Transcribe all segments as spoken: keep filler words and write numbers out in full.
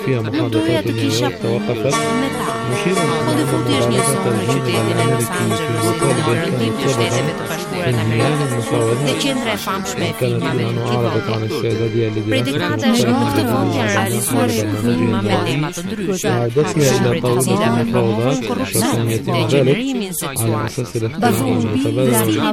فيها محادثات نيويورك توقفت مشيرا إلى أن مبارزة الهجوم الأمريكي في الوطن كانت سببا في انهيار المفاوضات وكانت إيران أعرضت عن استعدادها لدراسة وإعادتها إلى طاولة المفاوضات بشكل يتم ذلك على أساس الاحترام المتبادل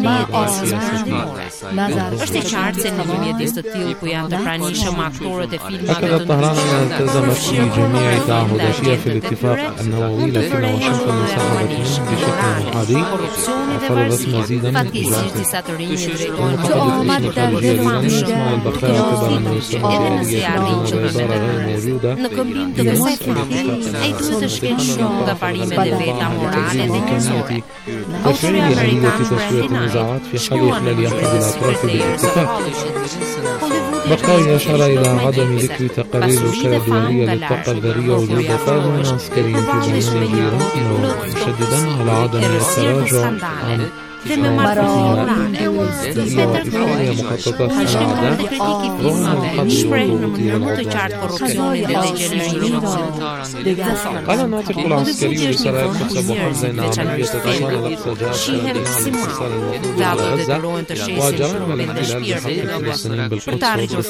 Është e qartë se në një mjedis të tillë ku janë të pranishëm aktorët e filmave أكدت طهران أنها التزمت في جميع تعهداتها في الاتفاق النووي لكن واشنطن انسحبت منه بشكل محادي وفرضت مزيدا من إجراءاته. المتحدث باسم الخارجية الإيرانية يسمع البقاء اعتبارا أن يستمر في آلية العبارة غير موجودة në këmbim të kësaj fame, ai duhet të shkel shumë nga parimet e veta morale dhe njerëzore. تفعيل آلية تسوية النزاعات في حال إخلال أحد الأطراف بالاتفاق. بقاي أشار إلى عدم ذكر تقارير الوكالة الدولية للطاقة الذرية وجود وفاة من عسكري في بيان إيران مشددا على عدم التراجع عن dhe me marrëdhënie morale. وإفشال مخططات الأعداء رغم القدر shpreh në mënyrë më të qartë korrupsionin dhe degenerimin. قال الناطق العسكري لإسرائيل حسب حمزة عملية تتساءل الاقتصادات الاتصال المفروض على غزة وجرائم الاحتلال بحق الفلسطينيين بالقدس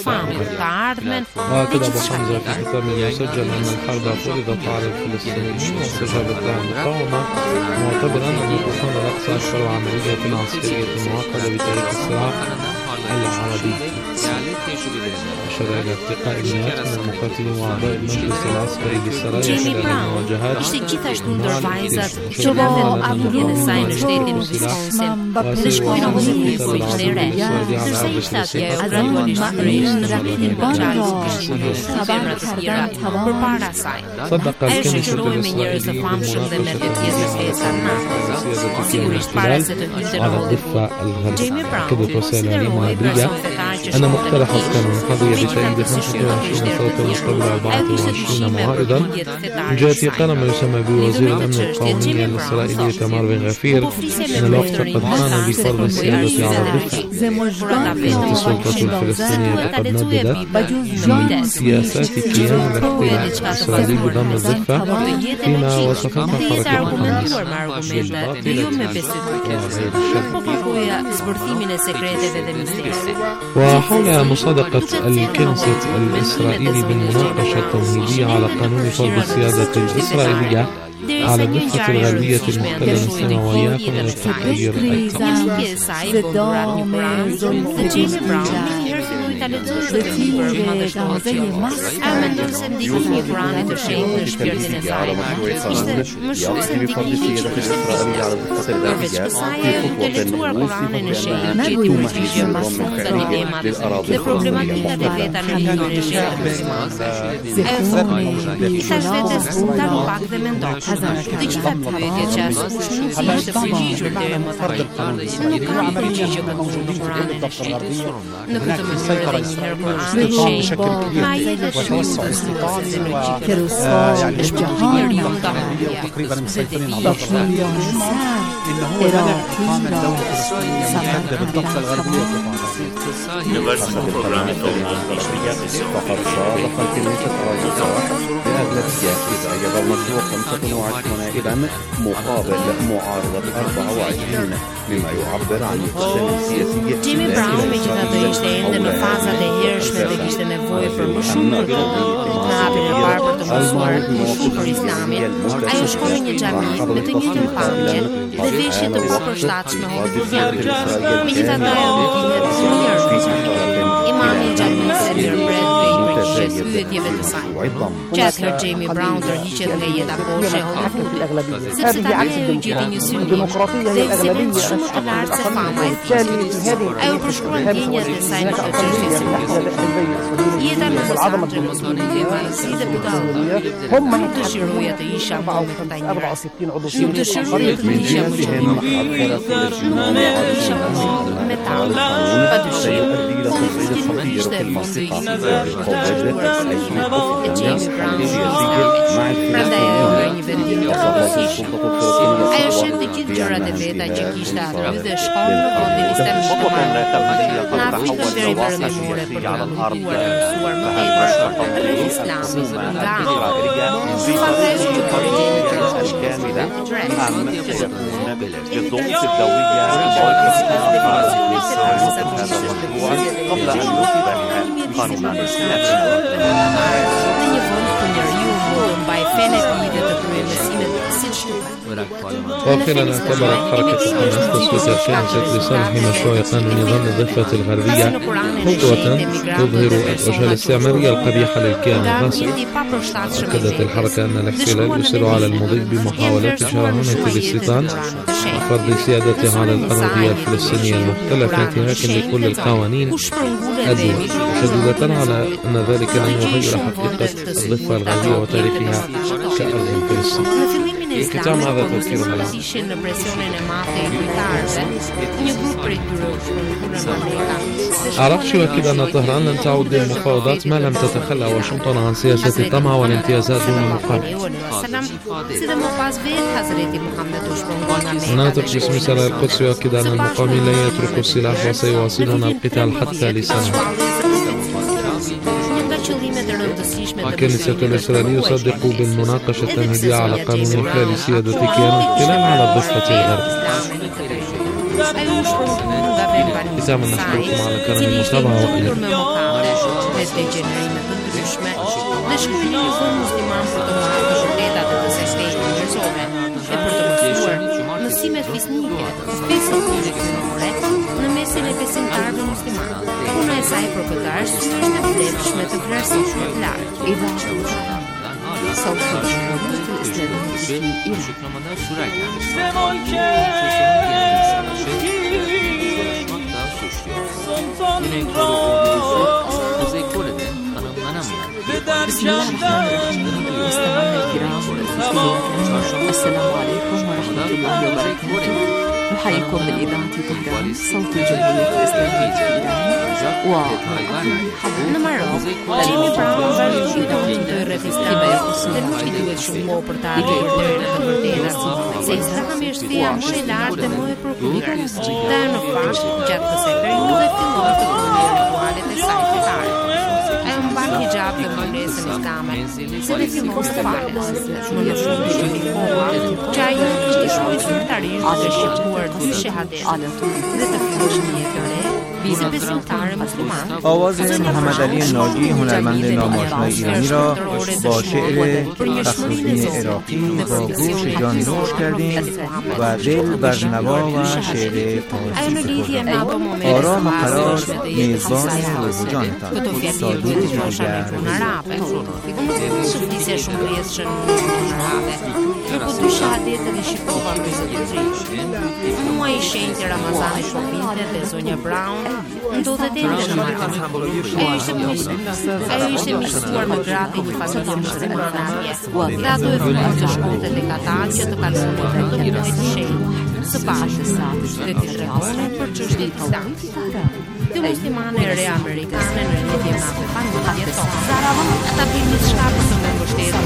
وغزة. وأكد أبو حمزة في خطاب مسجل أن الحرب فرضت على الفلسطينيين واستجابت لها المقاومة معتبرا أن طوفان الأقصى أكثر عملية العسكرية المعقدة بتاريخ الصراع العربي. أشار إلى ارتقاء المئات من المقاتلين وأعضاء المجلس العسكري للسرايا خلال المواجهات ishte gjithashtu ndër vajzat që bëhen familjen e saj në shtetin Wisconsin dhe shkojnë në hudhëri ku ishte e re, ndërsa ishte atje ajo gradualisht shkërishtë në raketin Charles Kishkin dhe femrat të tjera përpara saj. Ajo shoqëroi me njerëz të famshëm dhe me vetëdijës e festa NATO. Sigurisht para se të hynte në hudhër. Jamie Brown konsideroi أن مقترح القانون قضية بتأييد خمسة وعشرين صوتا مقابل أربعة وعشرين معارضا من جهة قال ما يسمى بوزير الأمن القومي الإسرائيلي تمار بن غفير أن الوقت قد حان بفرض السيادة على الدفاع. السلطة الفلسطينية قد نددت من سياسات قيام الاحتلال الإسرائيلي بضم الضفة فيما وصفتها حركة حماس. وحول مصادقة الكنيست الإسرائيلي بالمناقشة التمهيدية على قانون فرض السيادة الإسرائيلية على الضفة الغربية المحتلة السماوية من التغيير Të gjitha pyetjet që askush nuk i ishte përgjigjur deri më tani, nuk ka një përgjigje konkrete në Kur'anin e shenjtë. Në këtë mënyrë edhe një herë Kur'ani i shenjtë ma i dhe shumë mësuese me logjikën e shpirtit nga hamja, إنه هو بدأ إقامة دولة فلسطينية متحدة بالضفة الغربية فقد صادف الكنيسة الرئيسة بأغلبية إذا أيضا المشروع خمسة وعشرين نائبا مقابل معارضة أربعة وعشرين مما يعبر عن التزام السياسي. Jimmy Brown megjithatë ishte ende në fazat e hershme dhe kishte nevojë për më shumë për të hapur e parë për të mësuar një për Islamin. Ajo shkoi në një xhami me të njëjtën pamje dhe veshje të përshtatshme hollywoodiane. Megjithatë ajo dihet më mirë. Imami i xhamisë mirëmbret dhe i përgjigjes pyetjeve të saj. Që atëherë Jamie Brown tërhiqet nga jeta poshtë e Hollywoodit, sepse tani ajo gjeti një synim dhe ekziston shumë të lartë se fama e tij. Ajo përshkruan ndjenjat e saj në këtë çështje serioze. Jeta në Los Angeles me një vajzë dhe budallë. Nuk dëshiroja të isha më me këta njerëz. Nuk dëshiroja të isha më shumë me ta. Padyshim, po ishte mundësi. Ajo shetë të gjithë gjërat e veta që kishte aty dhe shkon në vendin islamishtë. Në Afrikën veriperëndimore për të ndërtuar të mësuar më tepër për Islamin nga si fantasy që origjini të وأخيرا اعتبرت حركة حماس تصويت كانت لصالح مشروع قانون نظام الضفة الغربية خطوة تظهر الوجه الاستعمارية القبيحة للكيان الغاصب. أكدت الحركة أن الاحتلال يصر على المضي بمحاولات شرعنة الاستيطان وفرض سيادته على الأراضي الفلسطينية المختلفة انتهاكا لكل القوانين الدول، مشددة على أن ذلك لن يغير حقيقة الضفة الغربية وتاريخها كأرض فلسطين. Këtam edhe të tjero më lanë. Ishin në presionin e madhe i kujtarëve, një grup prej tyre u shpërngulën Amerika. عرفت يؤكد أن طهران لن تعود للمفاوضات ما لم تتخلى واشنطن عن سياسة الطمع والامتيازات دون مقابل. ناطق باسم سرايا القدس يؤكد أن المقاومين لن يتركوا السلاح وسيواصلون القتال حتى لسنة. الكنيسة الإسرائيلية يصدق بالمناقشة التمهيدية على قانون إحلال سيادة كيان الاحتلال على الضفة الغربية. ختاما نشكركم على كرم المتابعة وإلى Mësimet fisnike, spesën kulturore në mesin e besimtarëve muslimanë. Puna e saj për këtë arsye është e vlefshme të krahasueshme të lartë. السلام عليكم ورحمة الله وبركاته. نحييكم من إذاعة طهران صوت الجمهورية الإسلامية في إيران. Në Marok, Jimmy Brown vazhdon të ndonjë rrethime dhe nuk i duhet shumë kohë për të arritur deri në të vërtetën, se Islami është thia më i lartë dhe më e përkushtuar. Dhe në fakt, gjatë kësaj periudhe fillon të bëjë ritualet e saj fetare. Ajo mban hijab dhe mbulesën islame, se dhe fillon të falet. Më në shumë shumë koha, që ajo kishte shkruar zyrtarisht dhe shqiptuar dy shahadete dhe të fillosh një jetë re. آواز محمد علی ناجی هنرمند نامآشنای ایرانی را با شعر فخرالدین عراقی با گوش جان نوش کردیم و دل بر نوا و شعر پارسی سپردیم. آرام و قرار میزبان روح جانتان صادق جوگر. Dopo due shahadete dhe shikova me zotërish. Muaj i shenjtë Ramazanit po vinte dhe zonja Brown ndodhet ende në Marokë. Ajo ishte muslim. Ajo ishte miqësuar me gratë një familje muslimane atje. Dhe ato e vënë të shkonte tek ata që të kalonte vetëm muaj të shenjtë. Së bashku dhe të tregonin për çështjet islamit. Dy muslimane re amerikane në lidhje me atë familje tonë. Ata bëjnë diçka për të më mbështetur.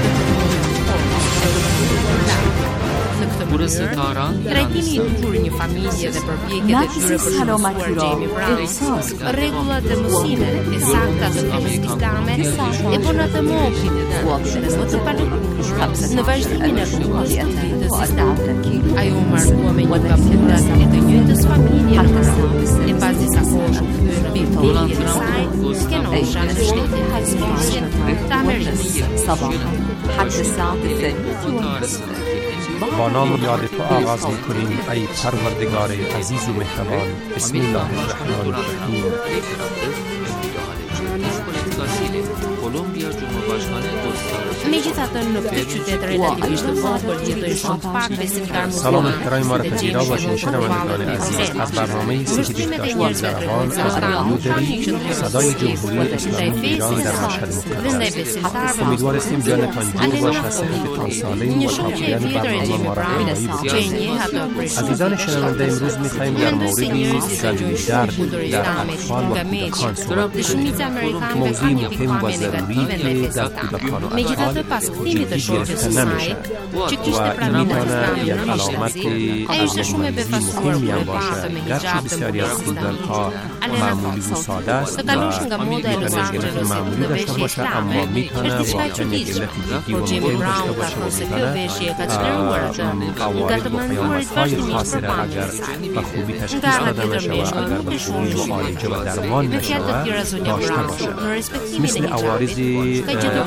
Burası Tahran, trajtimi i duhur një familje dhe përpjekjet e tyre për shëndetuar Jamie Brown, rregullat dhe mësimet e sakta të fetës islame e bën atë më opin dhe më të palëkueshme në vazhdimin e rrugës së fetës islame. Ajo u martua me një kapitull të njëjtës familje në Tiranë, e pas disa kohësh u kthye në vindjen e saj, skenosha në shtetin Hajsmoshin të Amerikës. حتى الساعة الثانية. با نام یاد تو آغاز می‌کنیم ای پروردگار عزیز و مهربان. بسم الله الرحمن الرحیم. Kolombiya Cumhurbaşkanı Megjithatë në këtë qytet relativisht të vogël jetojnë shumë të pak besimtar سلام musliman. احترامی ما را پذیرا باشین شنوندگان عزیز از برنامه سکه دیکتاتور زرهان از رادیو دری صدای جمهوری اسلامی ایران در مشهد مفتخر امیدوار هستیم جانتان جور باشه صحتتان سالم و تا پایان برنامه ما را همراهی بکنید. عزیزان شنونده امروز می‌خواهیم در مورد گلودرد در اطفال و کودکان صحبت کنیم. موضوع مهم و ضروری که در کودکان و اطفال جدی گرفته نمیشه و این میتونه یک علامت از مریضی مهمی هم باشه. گرچه بسیاری از کودک‌ها معمولی و ساده است و میتونه گلت معمولی داشته باشه اما میتونه واقعا یک گلت جدی و مهم داشته باشه و میتونه عوارض و پیامدهای خاصی را اگر به خوبی تشخیص داده نشه و اگر به خوبی معالجه و درمان نشه داشته باشه. مثل عوارض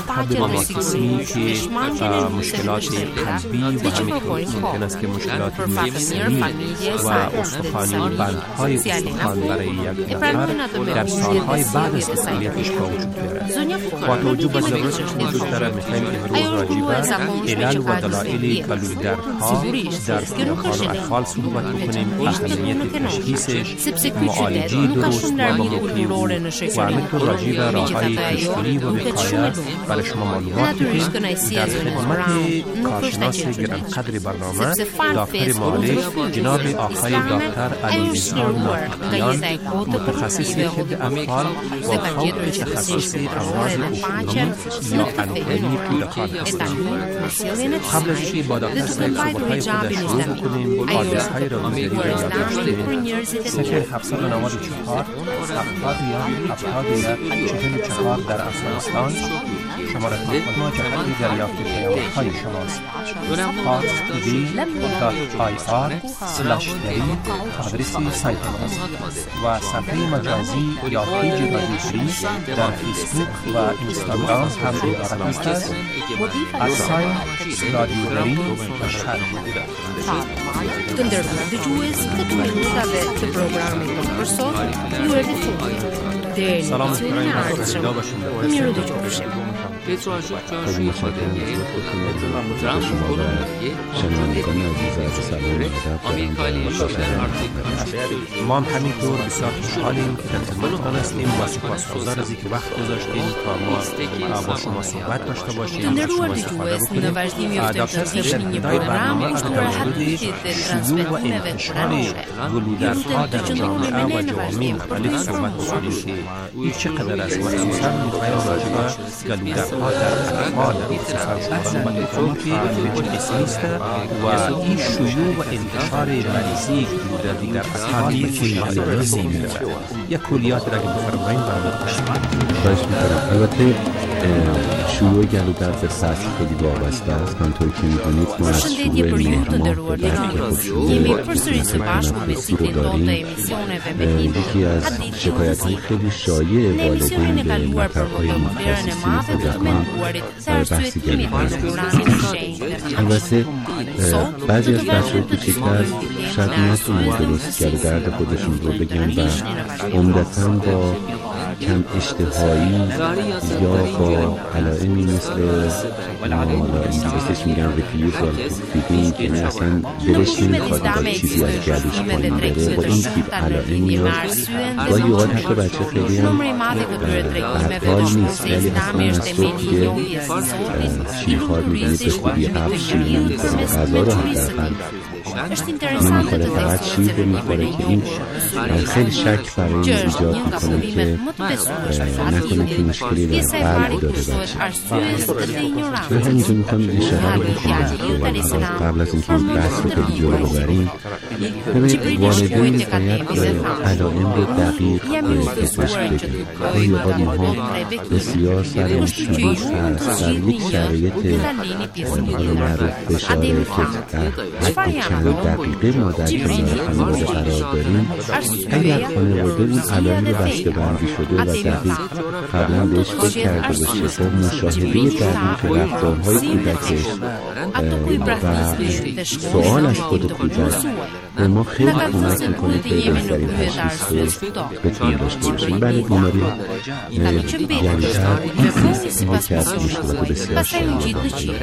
قبل که مشکلات قلبی و همینطور ممکن است که مشکلات مفصلی و استخوانی بندهای استخوان برای یک نفر در سالهای بعد از طفولیتش به وجود بیارد. با توجه به ضرورتش وجود دارد می‌خواهیم امروز راجع به علل و دلایل گلودردها در کودکان و اطفال صحبت بکنیم، اهمیت تشخیصش، معالجه درست و با موقع و همینطور راجع به راه‌های پیشگیری و وقایه برای شما معلومات می‌دهیم. در خدمت کارشناس گرانقدر برنامه دکتر معالج جناب آقای دکتر علی احسان ناطقیان متخصص طب اطفال و فوق تخصص امراض عفونی یا انفلونزای کودکان هستند. قبل از اینکه با دکتر صاحب صحبت‌های خود شروع بکنیم آدرس‌های رادیویی را یادداشت کنیم. صفر هفتصد و نود و چهار هفتاد و یک هفتاد و یک چهل و چهار در افغانستان شماره تلفن ما جهت دریافت پیام‌های شماست. پاس دی دات آی آر سلش دری آدرس سایت ماست و صفحه مجازی یا پیج رادیویی در فیسبوک و اینستاگرام هم عبارت است از سایت رادیو دری مشهد. Këndërvar dëgjues, këtë minutave të programit për sot ju e fituar. Deri në emisionin e ardhshëm. Miru dëgjofshim. شنوندگان عزیز از سلام ما هم همینطور بسیار خوشحالیم که در خدمتتان هستیم و سپاسگزار از اینکه وقت گذاشتین تا ما با شما صحبت داشته باشیم و شما استفاده بکنیم. دکتر صاحب در ابتدای برنامه از مورد شیوع و انتشار گلودردها در جامعه و جوامع مختلف صحبت بکنیم که این چقدر است. مخصوصا میخوایم راجع به گلودردها در اطفال خصوصا و اینکه به چه قسمی است و این شیوع و انتشار مریضی گلودردی در اطفال به چه علایمی دارد. یک کلیات را که بفرمایید خواهش می‌کنم. البته شیوع گلودرد به سطح خیلی وابسته است. همونطور که می‌دونید ما از شیوع مهرماه به بعد که خب شیوع تنفسی رو داریم. یکی از شکایت‌های خیلی شایع والدین به مطب‌های متخصصین کودکان بحث گلودرد است. البته بعضی از بچه‌های کوچکتر شاید نتونن درست گلودرد خودشون رو بگن و عمدتاً با کم اشتهایی یا با علائمی مثل انگلیسیش میگن refusal feeding که اصلا دلش نمیخواد با چیزی از گلوش پایین بره. با این تیپ علائمی رو گاهی اوقات حتی بچه خیلی هم برحال نیست ولی اصلا از صبح که شیرخوار میدنی به خوبی حب شیر نمیخوره غذا رو حداقل نمیخوره فقط شیر رو میخوره که این خیلی شک برای این ایجاد میکنه که نکنه که مشکلی در قلب داره بچه. به همینجا میخوام اشاره بکنم قبل از اینکه این بحث رو خیلی جلو ببریم. ببینید والدین باید علائم رو دقیق پزشک بگیم. گاهی اوقات اینها بسیار سر شلوغ هست در یک شرایط معروف بشاره که در حد چند دقیقه ما در کنار خانواده قرار داریم. اگر خانواده اون علائم رو بسته بندی شده و دقیق قبلا بهش فکر کرده باشه با مشاهده دقیق رفتارهای کودکش و سوال از خود کودک به ما خیلی کمک میکنه که بهترین تشخیص رو بتونیم داشته باشیم. برای بیماری گلوتر حال که از مشکلات بسیار شدید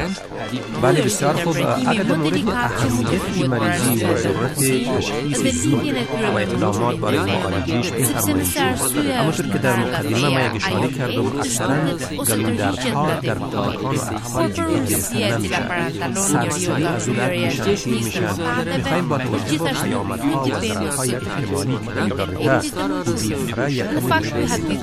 بله بسیار خوب. اگر در مورد اهمیت این مریضی و ضرورت تشخیص و اقدامات برای معالجهش بفرمایید. همونطور که در مقدمه ما یک اشاره کردم، اکثرا گلودردها در کودکان و اطفال جدی گرفته نمیشن، سرسری از او درد میشن، تیر میشن. میخوایم با توجه به پیامدها و ضررهای احتمالی که این رابطه بیفره یکم بشنویم.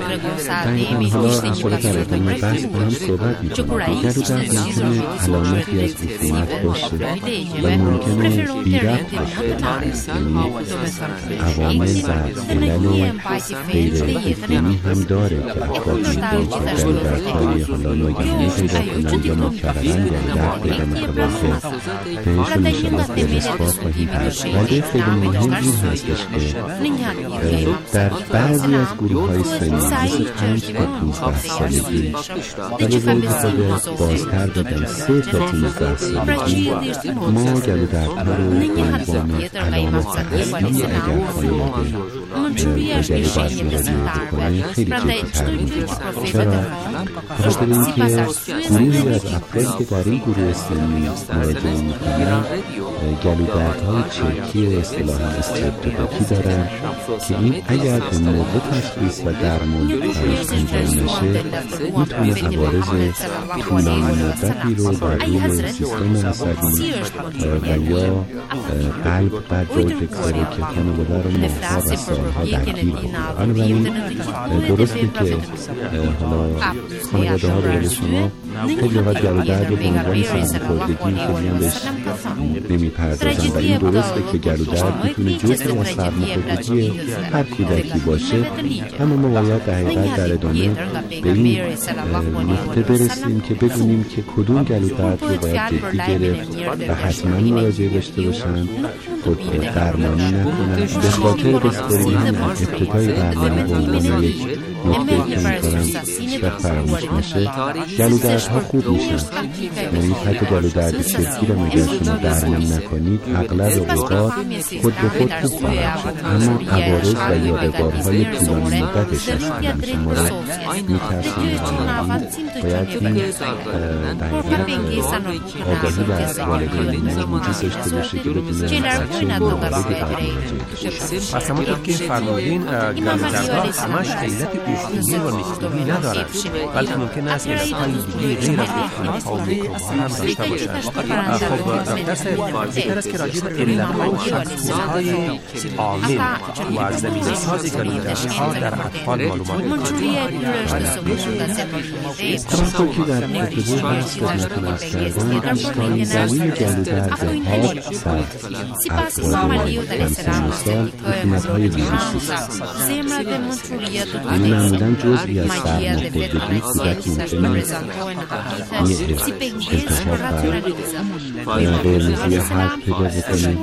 حالا خود در ادامه بحث با هم صحبت میکنیم. گلودرد ممکنه علامتی از عفونت باشه و ممکنه بیربط باشه، یعنی عوامل و علل غیر عفونی هم داره که افرادی با گلودردهای حالا ناگهانی پیدا کنند یا مکررن گلودرد پیدا میکنند که بهشون انشاءالله به اثبات خواهیم رسید. ولی خیلی مهم این هستش که در بعضی از گروه های سنی مثل پنج تا پونزده سالگی ولی روی خود بازتر بدم سه تا پونزده سالگی ما گلودردها رو به عنوان علامت اصلی اگر خانواده بجلی باید مراجعه بکنه خیلی جدی‌تر میگیره. چرا؟ بخاطر اینکه گروهی از افرادی که در این گروه سنی مراجعه میکنن گلودردهای چرکی اصطلاحاً استرپتوکوکی دارن که این اگر به موقع تشخیص و درمان انجام نشه میتونه عوارض طولانی مدتی رو بر روی سیستم عصبی و یا قلب بر جا بگذاره که خانواده رو ماه‌ها و سالها درگیر کنه. بنابراین درسته که حالا خانواده ها رو شما خیلی وقت گلودرد رو به عنوان سرماخوردگی خیلی هم بهش نمیپردازن و این درسته که گلودرد میتونه جزئی از سرماخوردگی هر کودکی باشه، اما ما باید در حقیقت در ادامه به این نقطه برسیم که بدونیم که کدوم گلودرد رو باید جدی گرفت و حتما مراجعه داشته باشن، خود درمانی نکنن. به خاطر بسپرین هم ابتدای برنامه به عنوان یک نقطه که میکنم هیچ وقت فراموش نشه، گلودردها خوب میشن. یعنی حتی گلودرد چرکی رو اگر شما درمان نکنید اغلب اوقات خود به خود خوب خواهد شد، اما عوارض و یادگارهای طولانی مدتش هستند شما رو میترسند. باید این در آگاهی و والدین ما وجود داشته باشه که بدونه بچه موارد قبل مراجعه. پس همونطور که فرمودین گلودردها همش علت عفونی و میکروبی ندارد، بلکه ممکن است علتهای دیگه غیر از عفونی‌ها و میکروب‌ها هم داشته باشند. خب دکتر صاحب بهتر است که راجع به علت‌ها و شخصیت‌های عامل و زمینه‌ساز گلودردها در اطفال معلومات بدهید. همانطور که در ابتدای بحث خدمتتون عرض کردم، بیشترین گلودردها در افراد همسن سال عفونت‌های ویروسی است. این معمولاً جزئی از سرماخوردگی کودک ممکنه یه التهاب بر قرمزی حلق پیدا بکنه.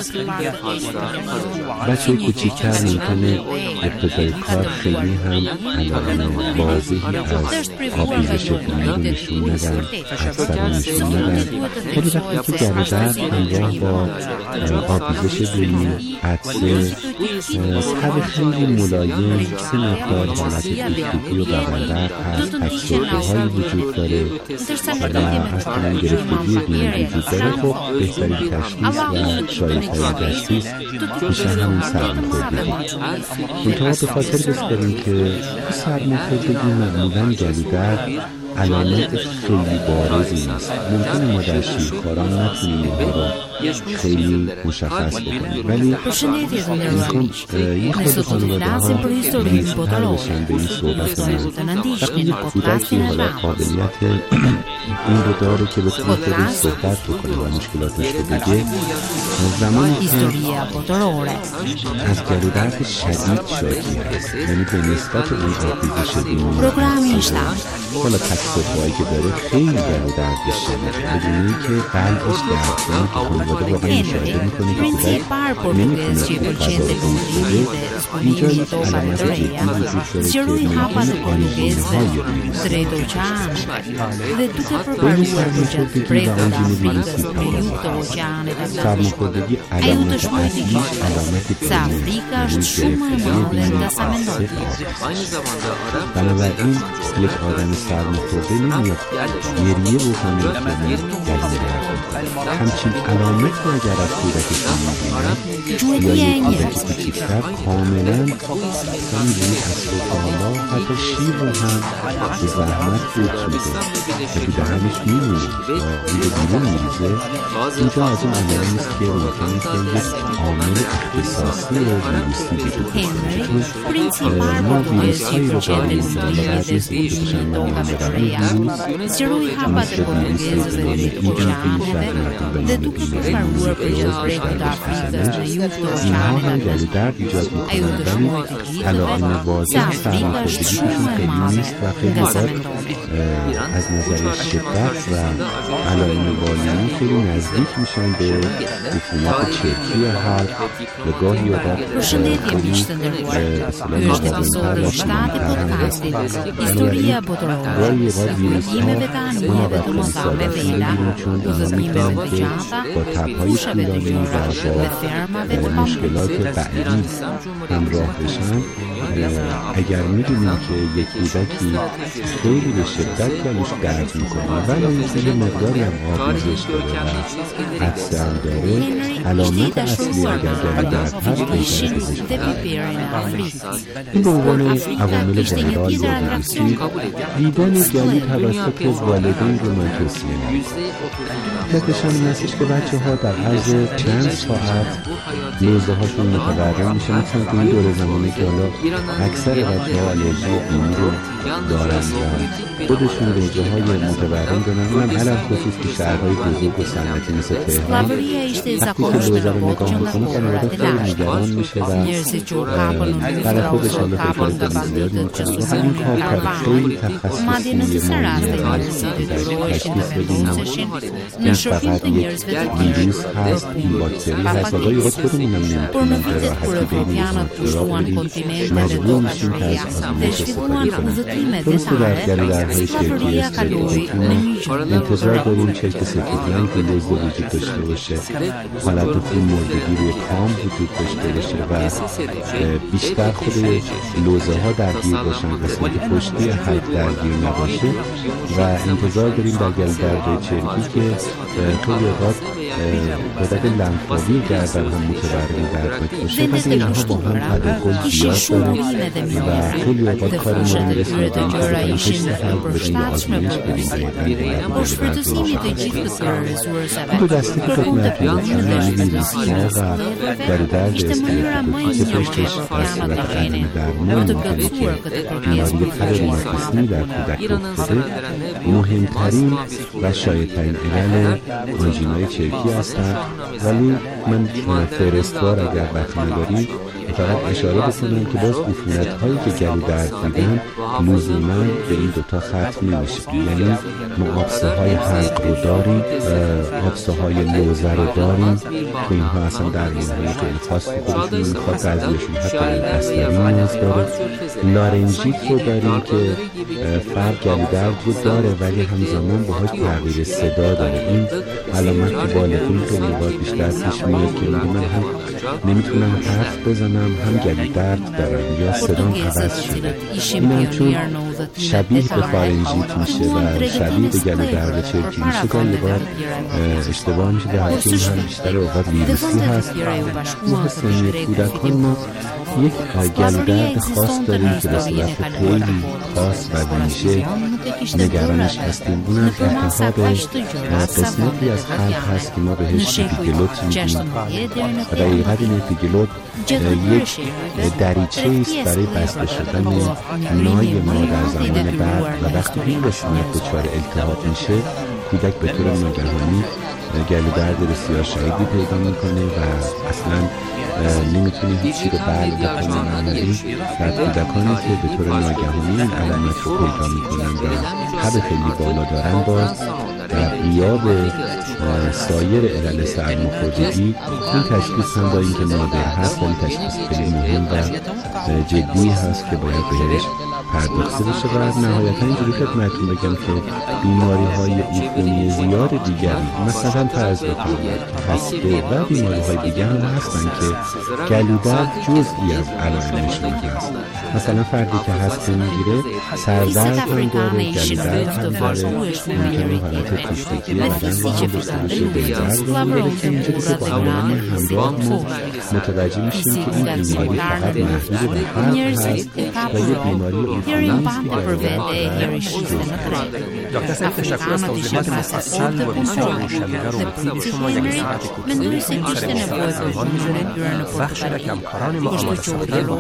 بچه کوچیک‌تر ممکنه ابتدای کار خیلی هم علائم واضحی از آبریزش بینی رو نشون ندن، اکثر نشون ندن، ولی وقتی که گلودرد همراه با آبریزش بینی، عطسه، تب خیلی ملایم، سه مقدار حالت گرفتگی و بغل‌درد هست، افسردگی‌هایی وجود داره و اصلا گرفتگی بینی وجود داره، خب بهترین تشخیص و شایع‌ترین تشخیص میشه همین سرماخوردگی. منتها به خاطر بسپاریم که سرماخوردگی معمولاً گلودرد علامت خیلی بارزی نیست. ممکنه ما در شیرخواران نتونیم اینها رو خیلی مشخص بکنیم، ولی میخوام یه خود خانواده ها ریزتر بشن به این صحبت من. وقتی یک کودکی حالا قابلیت این رو داره که بتونه خودش صحبت بکنه و مشکلاتش رو بگه، زمانی که از گلودرد شدید شاکی هست، یعنی به نسبت این آبریزش بینی حالا تکسب‌هایی که داره خیلی گلو دردش شده بدونی که قلبش دردکنه که خانواده واقعا مشاهده میکنه که کودک نمیتونه غذا بخوره. اینجا یک علامت جدی وجود داره که ممکنه آنژین‌های ویروسی بین سرماخوردگی و آنژین ویروسی سرماخوردگی علامت اصلیش علامت بنابراین یک آدم سرماخورده نمیاد گریه بکنه که من گلو درد. همچین علامت رو اگر از کودکش می‌بینه یا یک کودک کوچیک‌تر کاملا اصلا می‌بینی از فوق بالا حتی شیر رو هم به زحمت قورت میده و تو دهنش می‌مونه و این به بیرون می‌ریزه. اینجا از اون علائمی است که ممکنه که یک عامل اختصاصی ویروسی وجود داره. ما ویروس‌هایی رو داریم که حالا بعد نیست که بشن من می‌برم ویروس مثل ویروس اینها هم گلو درد ایجاد میکنن ولی علائم واضح سرماخوردگیشون خیلی نیست و خیلی زیاد از نظر شدت و علائم بالینی خیلی نزدیک میشن به عفونت چرکی حلق و گاهی اوقات خیلی اصلا مقاوم‌تر و شیرین‌تر هم هستن. گاهی اوقات ویروس‌ها ما نباید خیلی ساده بگیریم چون اینها میتونن که با تب‌های طولانی و با مشکلات بعدی همراه بشن. اگر میدونیم که یک کودکی خیلی به شدت گلوش درد میکنه ولی یه مقداری هم آبریزش داره و عطسه هم داره، علامت اصلی اگر گلو درد هست بهتره پزشک این به عنوان عوامل ویرال یا ویروسی دیدن گلو توسط والدین رو من توصیه نمی‌کنم. علتشان این هستش که بچه ها در عرض چند ساعت لوزه هاشون متورم میشه، مثلا تو این دوره زمانی که حالا اکثر بچه ها آلرژی بینی رو دارن و خودشون لوزه های متورم دارن. اونم علم خصوص که شهرهای بزرگ و صنعتی مثل تهران وقتی که لوزه رو نگاه میکنه خانواده خیلی نگران میشه و برای خودش حالا فکر کنید زیاد میکنه و همین کار کار خیلی تخصصی مهمیه تشخیص بدیم این فقط یک ویروس هست، این باکتری هست و گاهی اوقات خودمون هم نمیتونیم به راحتی بین سراغ بدیم، مجبور میشیم که از آزمایش استفاده کنیم. درسته در گلودردهای چرکی استریلی انتظار داریم چرک سفیدرنگ که لوزه وجود داشته باشه، حالت خون مردگی روی کام وجود داشته باشه و بیشتر خود لوزه ها درگیر باشن، قسمت پشتی حلق درگیر نباشه و انتظار داریم در گلودردهای چرکی که خیلی اوقات غدد لنفاوی گردن هم متورم دردناک باشه و اینها با هم تداخل زیاد داره و خیلی اوقات کار ما این رسیم بدیم که بدن پشت هم بدیم آزمایش بدیم این دو دستی که خدمتون رسیم ویروس‌ها و گلودرد اسکلروتیکی که پشتش در صورت عدم درمان ممکنه که بیماری پر روماتیسمی در کودک رخ بده. مهمترین و شایع‌ترین علل آنژینای چرکی هستن ولی من فهرستوار اگر وقت نداری فقط اشاره بکنم که باز عفونت هایی که گلو درد میدن لزوما به این دوتا ختم نمیشه. یعنی ما آبسه های حلق رو داریم، آبسه های لوزه رو داریم که اینها اصلا در اینهای خیلی خاص خودشون میخواد بعضیشون حتی اصلی نیاز داره. لارنجیت رو داریم که فرق گلو درد رو داره ولی همزمان باهاش تغییر صدا داره. این علامت که بالغین خیلی وقت بیشتر پیش میاد که میگه من هم نمیتونم حرف بزنم هم گلو درد دارم یا صدام عوض شده. این هم چون شبیه به فارنژیت میشه و شبیه به گلو درد چرکی میشه گاهی بار اشتباه میشه در حالی که این هم بیشتر اوقات ویروسی هست. ما سنی کودکان ما یک گلو درد خاص داریم که به صورت خیلی خاص و ویژه نگرانش هستیم. اونم التهاب قسمتی از حلق هست که ما بهش اپیگلوت میگیم و در حقیقت این اپیگلوت یک دریچه است برای بسته شدن نای ما در زمان بعد و وقتی این قسمت دچار التهاب میشه کودک به طور ناگهانی گلو درد بسیار شدیدی پیدا میکنه و اصلا نمیتونی هیچی رو بله بکنی معمولی و کودکانی که به طور ناگهانی این علامت رو پیدا میکنن و تب خیلی بالا دارن باز در غیاب سایر علل سرماخوردگی این تشخیص هم با اینکه نادر هست ولی تشخیص خیلی مهم و جدی هست که باید بهش پرداخته بشه و نهایتا اینجوری خدمتتون بگم که بیماری های عفونی زیاد دیگری مثلا فرض بکنید هسته و بیماری های دیگر هم هستن که گلودرد جزئی از علائمشون هست. مثلا فردی که هسته میگیره سردرد هم داره، گلودرد هم داره، ممکنه حالت پوستکی بدن رو هم داشته باشه، بیدرد رو هم داره که اینجوری که با علائم همراه ما متوجه میشیم که این بیماری فقط محدود به قلب هست و یه بیماری Hearing back to prevent a hearing loss. دکتر صاحب تشکر از توضیحات مفصل و بسیار مشوقه رو مفید شما. یک ساعت کوتاهی سر زمان می‌مونه بخش کمکاران ما آماده ساخته رو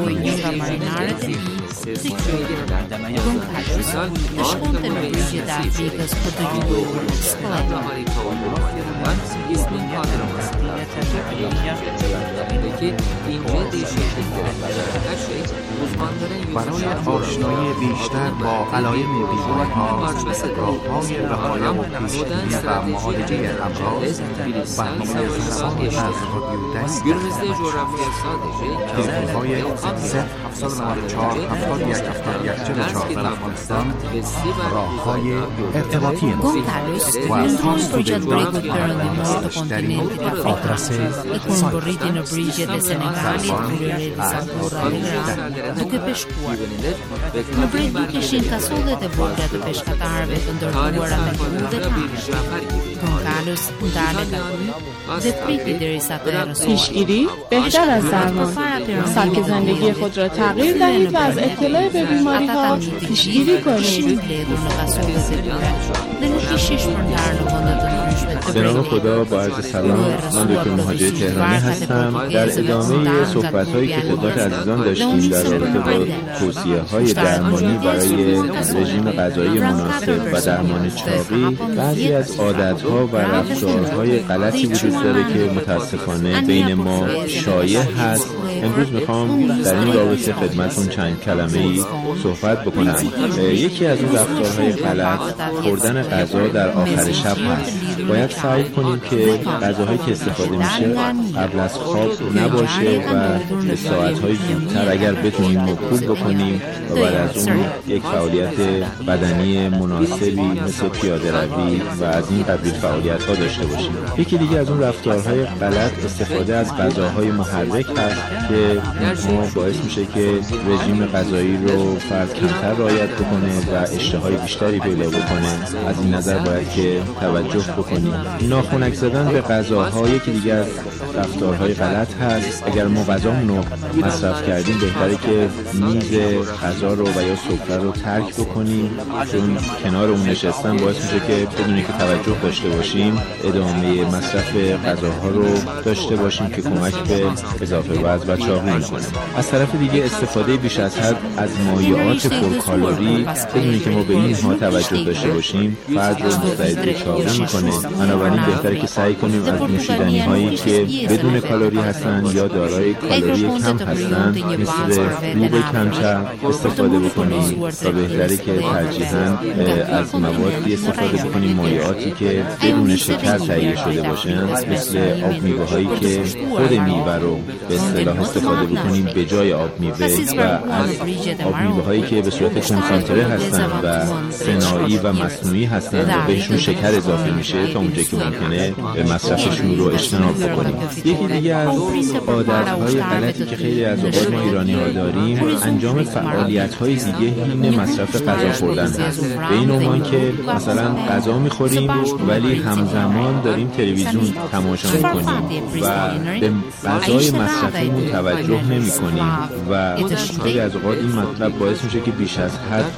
برای آشنایی بیشتر با علائم بیماری‌ها، راه‌های وقایع و پیشگیری و معالجه امراض، برنامه زبان از رادیو دست تلفن‌های صفر هفتصد و نود و چهار هفتاد و یک هفتاد و یک چهل و چهار در افغانستان، راه‌های ارتباطی ما و ترانسپورت در این آدرس Në breg nuk ishin kasollet e vogla të peshkatarëve të ndërtuara me hudhë dhe pashë. Gonkalus ndalet aty dhe priti derisa të erësoj. پیشگیری بهتر از درمان. سبک زندگی خود را تغییر دهید و از اطلاع به بیماری ها پیشگیری کنید. به نام خدا با عرض سلام، من دکتر مهاجر تهرانی هستم. در ادامه صحبت هایی که خدمت عزیزان داشتیم در رابطه با توصیه های درمانی برای رژیم غذایی مناسب و درمان چاقی، بعضی از عادت ها و رفتارهای غلطی وجود داره که متاسفانه بین ما شایع هست. امروز میخوام در این رابطه خدمتون چند کلمه ای صحبت بکنم. یکی از این رفتارهای غلط خوردن غذا در آخر شب هست. باید سعی کنیم که غذاهایی که استفاده میشه قبل از خواب نباشه و به ساعتهای زودتر اگر بتونیم موکول بکنیم و بعد از اون یک فعالیت بدنی مناسبی مثل پیاده روی و از این قبیل فعالیت ها داشته باشیم. یکی دیگه از اون رفتارهای غلط استفاده از غذاهای محرک هست که ما باعث میشه که رژیم غذایی رو فرد کمتر رعایت بکنه و اشتهای بیشتری پیدا بکنه. از این نظر باید که توجه بکنیم. ناخنک زدن به غذاها یکی دیگه از رفتارهای غلط هست. اگر ما غذامون رو مصرف کردیم بهتره که میز غذا رو و یا سفره رو ترک بکنیم، چون کنار اون نشستن باعث میشه که بدون که توجه داشته باشیم ادامه مصرف غذاها رو داشته باشیم که کمک به اضافه وزن و چاقی میکنه. از طرف دیگه استفاده بیش از حد از مایعات پرکالری بدون که ما به اینها توجه داشته باشیم فرد رو مستعد به چاقی میکنه. بنابراین بهتره که سعی کنیم از نوشیدنی هایی که بدون کالری هستن یا دارای کالری کم هستن مثل روب کمچرب استفاده بکنیم و بهتره که ترجیحاً از موادی استفاده بکنیم مایعاتی که بدون شکر تهیه شده باشن، مثل آب میوه هایی که خود میوه رو به اصطلاح استفاده بکنیم به جای آب میوه و از آب میوه هایی که به صورت کنسانتره هستن و صناعی و مصنوعی هستن و بهشون شکر اضافه میشه تا اونجا که ممکنه به مصرفشون رو اجتناب بکنیم. یکی دیگه از عادت‌های غلطی که خیلی از اوقات ما ایرانی‌ها داریم انجام فعالیت‌های دیگه حین مصرف غذا خوردن هست. به این عنوان که مثلا غذا می‌خوریم ولی همزمان داریم تلویزیون تماشا می‌کنیم و به غذای مصرفیمون توجه نمی‌کنیم و خیلی از اوقات این مطلب باعث میشه که بیش از حد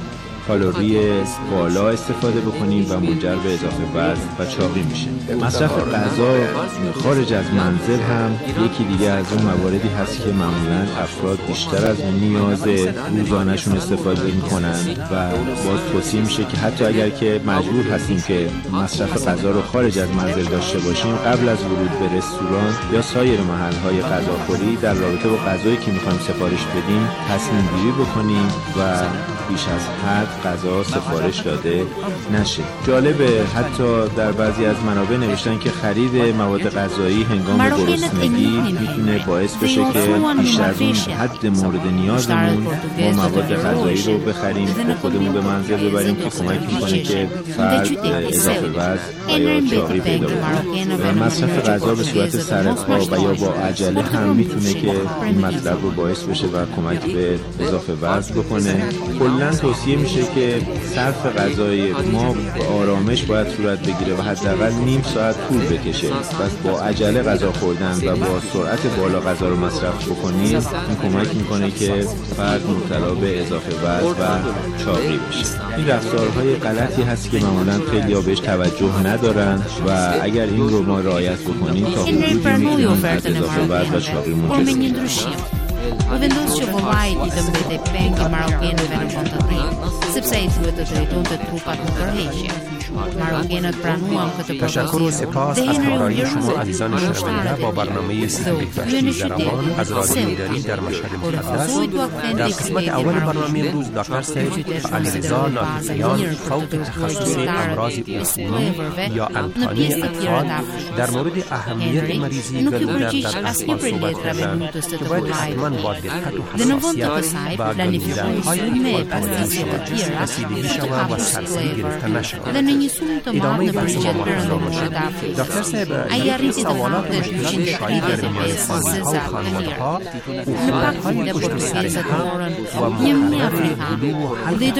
کالری بالا استفاده بکنیم و منجر به اضافه وزن و چاقی میشه. مصرف غذا خارج از منزل هم یکی دیگه از اون مواردی هست که معمولاً افراد بیشتر از اون نیاز روزانه‌شون استفاده میکنن و باز توصیه میشه که حتی اگر که مجبور هستیم که مصرف غذا رو خارج از منزل داشته باشیم، قبل از ورود به رستوران یا سایر محل‌های غذاخوری در رابطه با غذایی که می‌خوایم سفارش بدیم تصمیم گیری بکنیم و بیش از حد غذا سفارش داده نشه. جالبه حتی در بعضی از منابع نوشتن که خرید مواد غذایی هنگام گرسنگی میتونه باعث بشه که بیش از اون حد مورد نیازمون ما مواد غذایی رو بخریم به خودمون به منزل ببریم که کمک میکنه که فرد اضافه وزن و یا چاقی پیدا کنه. مصرف غذا به صورت سرپا و یا با عجله هم میتونه که این مطلب رو باعث بشه و کمک به اضافه وزن بکنه. کلاً توصیه میشه که صرف غذای ما با آرامش باید صورت بگیره و حداقل نیم ساعت طول بکشه. پس با عجله غذا خوردن و با سرعت بالا غذا رو مصرف بکنید این کمک میکنه که فرد مبتلا به اضافه وزن و چاقی بشه. این رفتارهای غلطی هست که معمولاً خیلی‌ها بهش توجه ندارن و اگر این رو ما رعایت بکنیم تا حدودی میتونیم از اضافه وزن و چاقی منجر بشیم. O vendosë që vullajt I dëmbet e pengë marokenëve në kontëti, sepse I thuhet të drejtonte trupat në tërheqje. Marokenët pranuan këtë تشکر و سپاس از همراهی شما عزیزان شنونده با برنامه سیدی بهداشتی زراعان از رادیو ایرانی در مشهد مقدس. در قسمت اول برنامه امروز دکتر سید علیرضا ناتیفیان فوق تخصص امراض عفونی یا انتانی اطفال در مورد اهمیت مریضی گلودرد در اطفال صحبت کردند که باید حتما با دقت و حساسیت و گلودردهای اطفال پرهیز شود، رسیدگی شود و سرسری گرفته نشود. ادامه بحث با ما همراه باشید. دکتر صاحب یک سوالات مشکلات شایع در میان زنها و خانواده‌ها عفونت‌های پشت سر هم و مخرب گلو و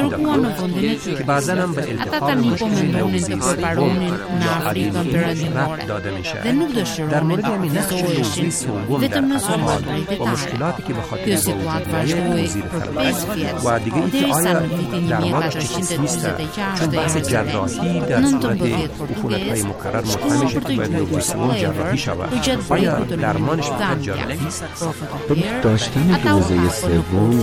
حلق که بعضا هم به التهاب مشکل لوزی سوم یا عدیدی ربط داده میشه. در مورد همین نقش لوزی سوم در اطفال و مشکلاتی که به خاطر ضروریه توزیع خلق و دیگه اینکه آیا درمانش چیز نیست، چون بحث جراحی در صورت عفونت‌های مکرر مطمئن میشه که باید لوزی سوم جراحی شود. آیا درمانش فقط جراحی است؟ داشتن دوزه سوم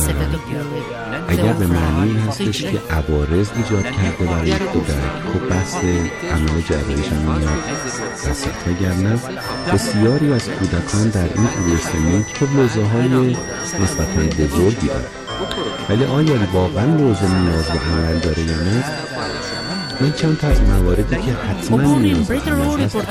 اگر به معنی هستش که عوارض ایجاد کرده برای کودک خب بحث عمل جراحیش هم میاد وسط. وگرنه بسیاری از کودکان در این گروه سنی خب لوزه‌های نسبتاً بزرگی دارند، ولی آیا واقعاً لوزه نیاز به عمل داره یا نه؟ این چند تا از مواردی که حتما نیاز به عمل هست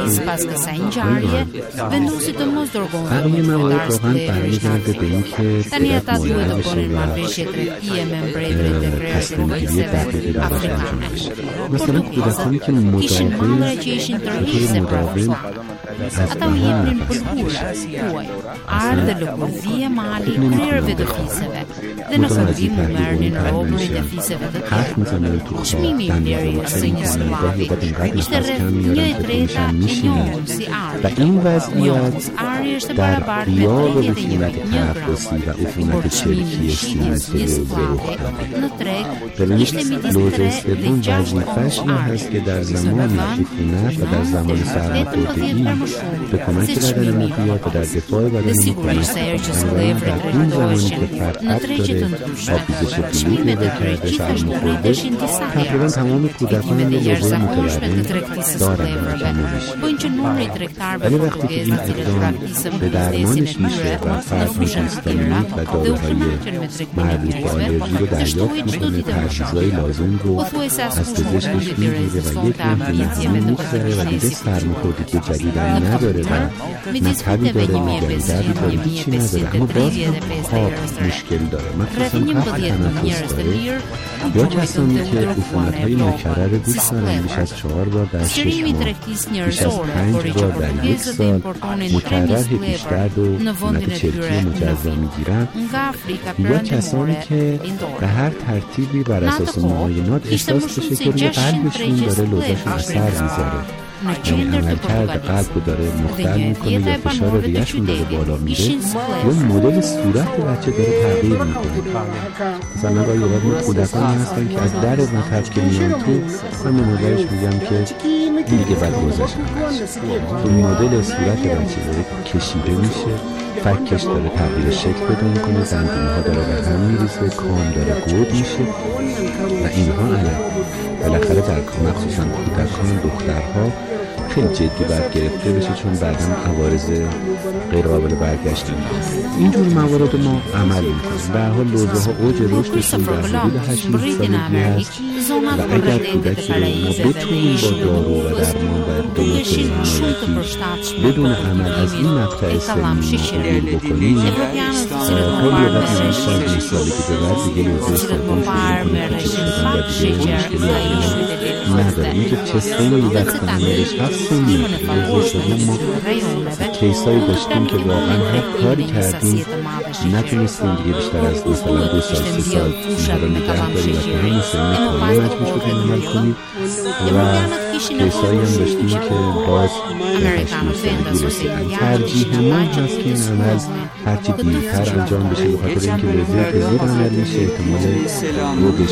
بقیه موارد واقعا برمیگرده به این که باید معین بشه و تصمیم گیری دقیقی براش انجام بشه. مثلا کودکانی که مداوم به طور مداوم از نهان نفس میکشن اصلا مدام از این تحقیقون تر نمیشن، حرف میزنن تو خواب، دندان رو مچه میکنن، گاهی باید اینقدر نفس کم میارن که میشن میشینن و این وضعیت در غیاب عفونت تنفسی و عفونت چرکی سینوس لوزه رخ داده. ببینید لوزه سوم وظیفه‌اش این هست که در زمان عفونت و در زمان سرماخوردگی به کمک بدن ما بیاد و در دفاع بدن ما کمک بنابراین در این زمانی که فرد اب داره آبریزش گلو پیدا کرده سرماخورده تقریبا تمام کودکان این لوزه متورم دارن ولی وقتی که این اقدام به درمانش میشه و فرد آنتی‌هیستامینیک و داروهای مربوط به آلرژی رو دریافت میکنه، پرهیزهای لازم رو از پزشکش میگیره و یک ماه به همه میگذره و دیگه سرماخوردگی جدیدن نداره و نه تبی داره نه گلودردی داره هیچی نداره، اما باز هم خواب مشکل داره، مخصوصا قطع تنفس داره یا کسانی که عفونت‌های مکرر گوش دارن بیش از چهار بار در شش ماه، بیش از پنج بار در یک سال مکرر پیش‌درد و عفونت چرکی مجزا میگیرن یا کسانی که به هر ترتیبی بر اساس معاینات احساس بشه که روی قلبشون داره لوزه‌شون اثر میذاره یعنی عملکرد قلب رو داره مختل میکنه یا فشار ریه‌شون داره بالا میره یا مدل صورت بچه داره تغییر میکنه. مثلا گاهی اوقات ما کودکانی هستن که از در مطب که میان تو من به مادرش میگم که دیگه بعد گذاشت تو مدل صورت بچه داره کشیده میشه، فکش داره تغییر شکل پیدا میکنه، دندون‌ها داره به هم میریزه، کام داره گود میشه و اینها علم بالاخره در مخصوصا کودکان دخترها خیلی جدی باید گرفته بشه چون بعداً عوارض غیر قابل برگشت میشه. اینجور موارد ما عمل میکنیم. به هر حال لوزه ها اوج رشدشون در حدود هشت سالگی هست و اگر کودکی رو ما بتونیم با دارو و درمان و دوز حمایتی بدون عمل از این مقطع سنی عبور بکنیم خیلی وقت بیشتر از بیست سالگی به بعد دیگه لوزه سوم شروع میکنه کوچک شدن و دیگه مشکلی نداره. اینکه چه سنی وقت عملش هست سنی لوزه سوم ما کیسایی داشتیم که واقعا هر کاری کردیم نتونستیم دیگه بیشتر از مثلا دو سال سه سال اینها رو نگه داریم و که همین سنی پایه مجبور شدیم عمل کنیم و کیسایی هم داشتیم که باز به هشت سالگی رسیدن. ترجیح ما هست که این عمل هرچی دیرتر انجام بشه به خاطر اینکه لوزه که زود عمل میشه احتمال روگش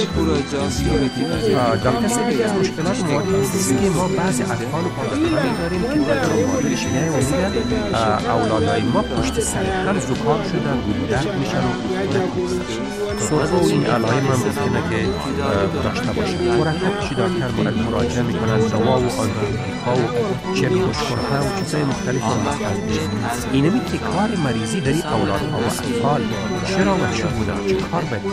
دکتر سید از مشکلات مواجهیم که ما بعضی اطفال و کودکانی داریم که در مواردش میاییم و میگن اولادهای ما پشت سر هم زکام شدن و درد میشن و سرفه و این علائم هم ممکنه که داشته باشه. مرتب چیدار کرد باید مراجعه میکنن دوا و آنتیبیوتیکا و چک خوشخورها و چیزای مختلف رو مختلف میشه. اینمی که کار مریضی در این اولادها و اطفال چرا و چه بوده چه کار باید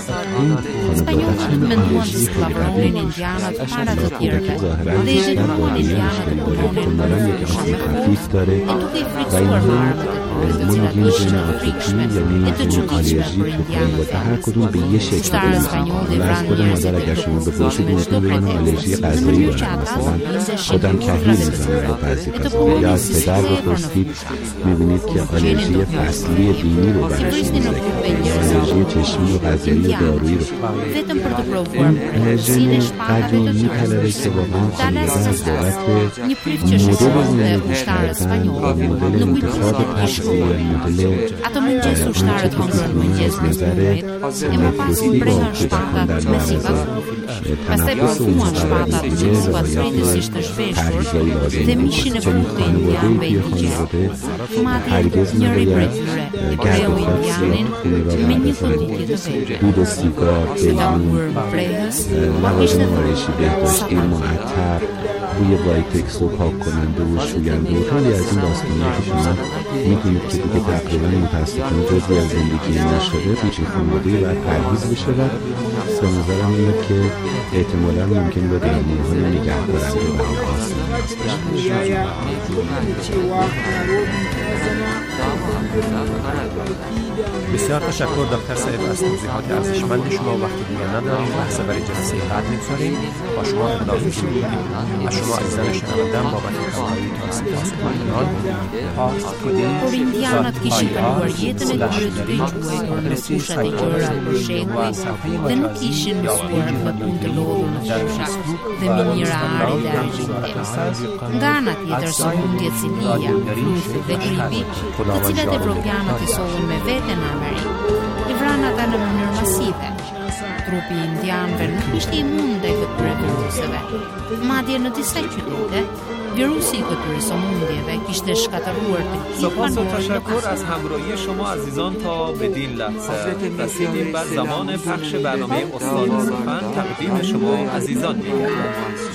men nuances lavronin indianat para të tjerëve. Dhe i gjithmonë indianat e përdorin për shumë خفیف داره و اینها ممکن ژن آتیپی یعنی این آلرژی تو خانواده هر کدوم به یه شکل داریم. از خود مادر اگر شما بپرسید میتونید بگن آلرژی غذایی دارن، مثلا خودم کهی میزنه به بعضی غذاها، یا از پدر بپرسید میبینید که آلرژی فصلی بینی رو برشون ذکر آلرژی چشمی و غذایی و دارویی رو. این ژن قدیمی پلره که واقعا خانواده از بابت مدل زندگیش کردن و مدل انتخاب تغذیه مدل آنچه که کنیم از نظر نفرسی با کودکان در معرض تنفس و مستقبلیه روایت پرهیزایی لازم بود. چنین خانواده توی خانواده هرگز نباید گرد و خاک زیاد خونه را بپزنید. دود سیگار، بلون، مواد مارشی بهداشتی معطر، روی وایتکس و پاک کننده و شوینده و خیلی از این داستان‌ها که شما می‌دونید که دیگه تقریبا متأسفانه جزئی از زندگی نشده توی خانواده باید پرهیز بشه و به نظرم میاد که احتمالاً ممکنه به درمان‌های نگهدارنده برای آسان بسیار تشکر دکتر سعید از توضیحات ارزشمند شما. وقتی دیگه نداریم بحث برای جلسه بعد می‌گذاریم. با شما خداحافظی می‌کنیم. از شما عزیزان شنوندگان بابت همراهیتون سپاسگزارم. Por indianat kishin kaluar jetën e tyre të veçuar në fushat e gjëra për shekuj dhe nuk kishin mësuar me punë të lodhur në fusha dhe minjëra ari dhe argjinte. Nga ana tjetër sëmundjet si lija, fluthi dhe gripi, të cilat evropianët i sollën me vete në Amerikë, i vranë ata në mënyrë masive. Trupi i indianëve nuk ishte imun ndaj këtyre viruseve. Madje në disa qytete ویروسی këtyre sëmundjeve kishte shkatëruar të gjithë banorët تشکر از همراهی شما عزیزان. تا بدین لحظه رسیدیم به زمان پخش برنامه استاد سخن تقدیم شما عزیزان می‌گردد.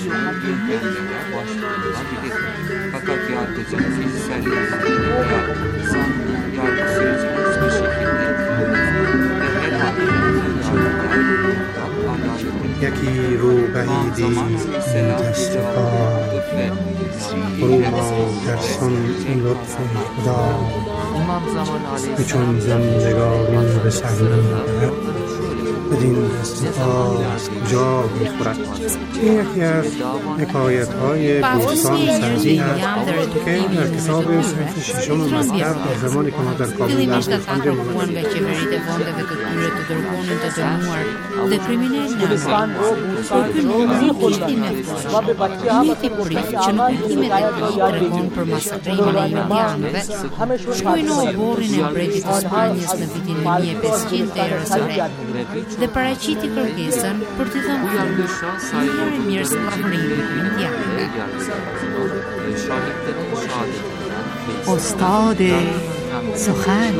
یکی روبهیدی دست پا فروما درسان لطف خدا به چون زندگانی به سهلی برد بدین دستگاه جا می‌خورد. این یکی از حکایت‌های بوستان سعدی است که در کتاب صنف ششم مکتب در زمانی که ما در کابل درس می‌خواندیم de criminali por criminali va be bachcha miti puri që nuk kemi të tregon për masakrime e indianëve shkojnë në oborrin e mbretit të Spanjës në vitin e mille e pesëqind të erës së re dhe paraqiti kërkesën për të dhënë mirë e mirë sllafërimin e indianëve. استاد سخن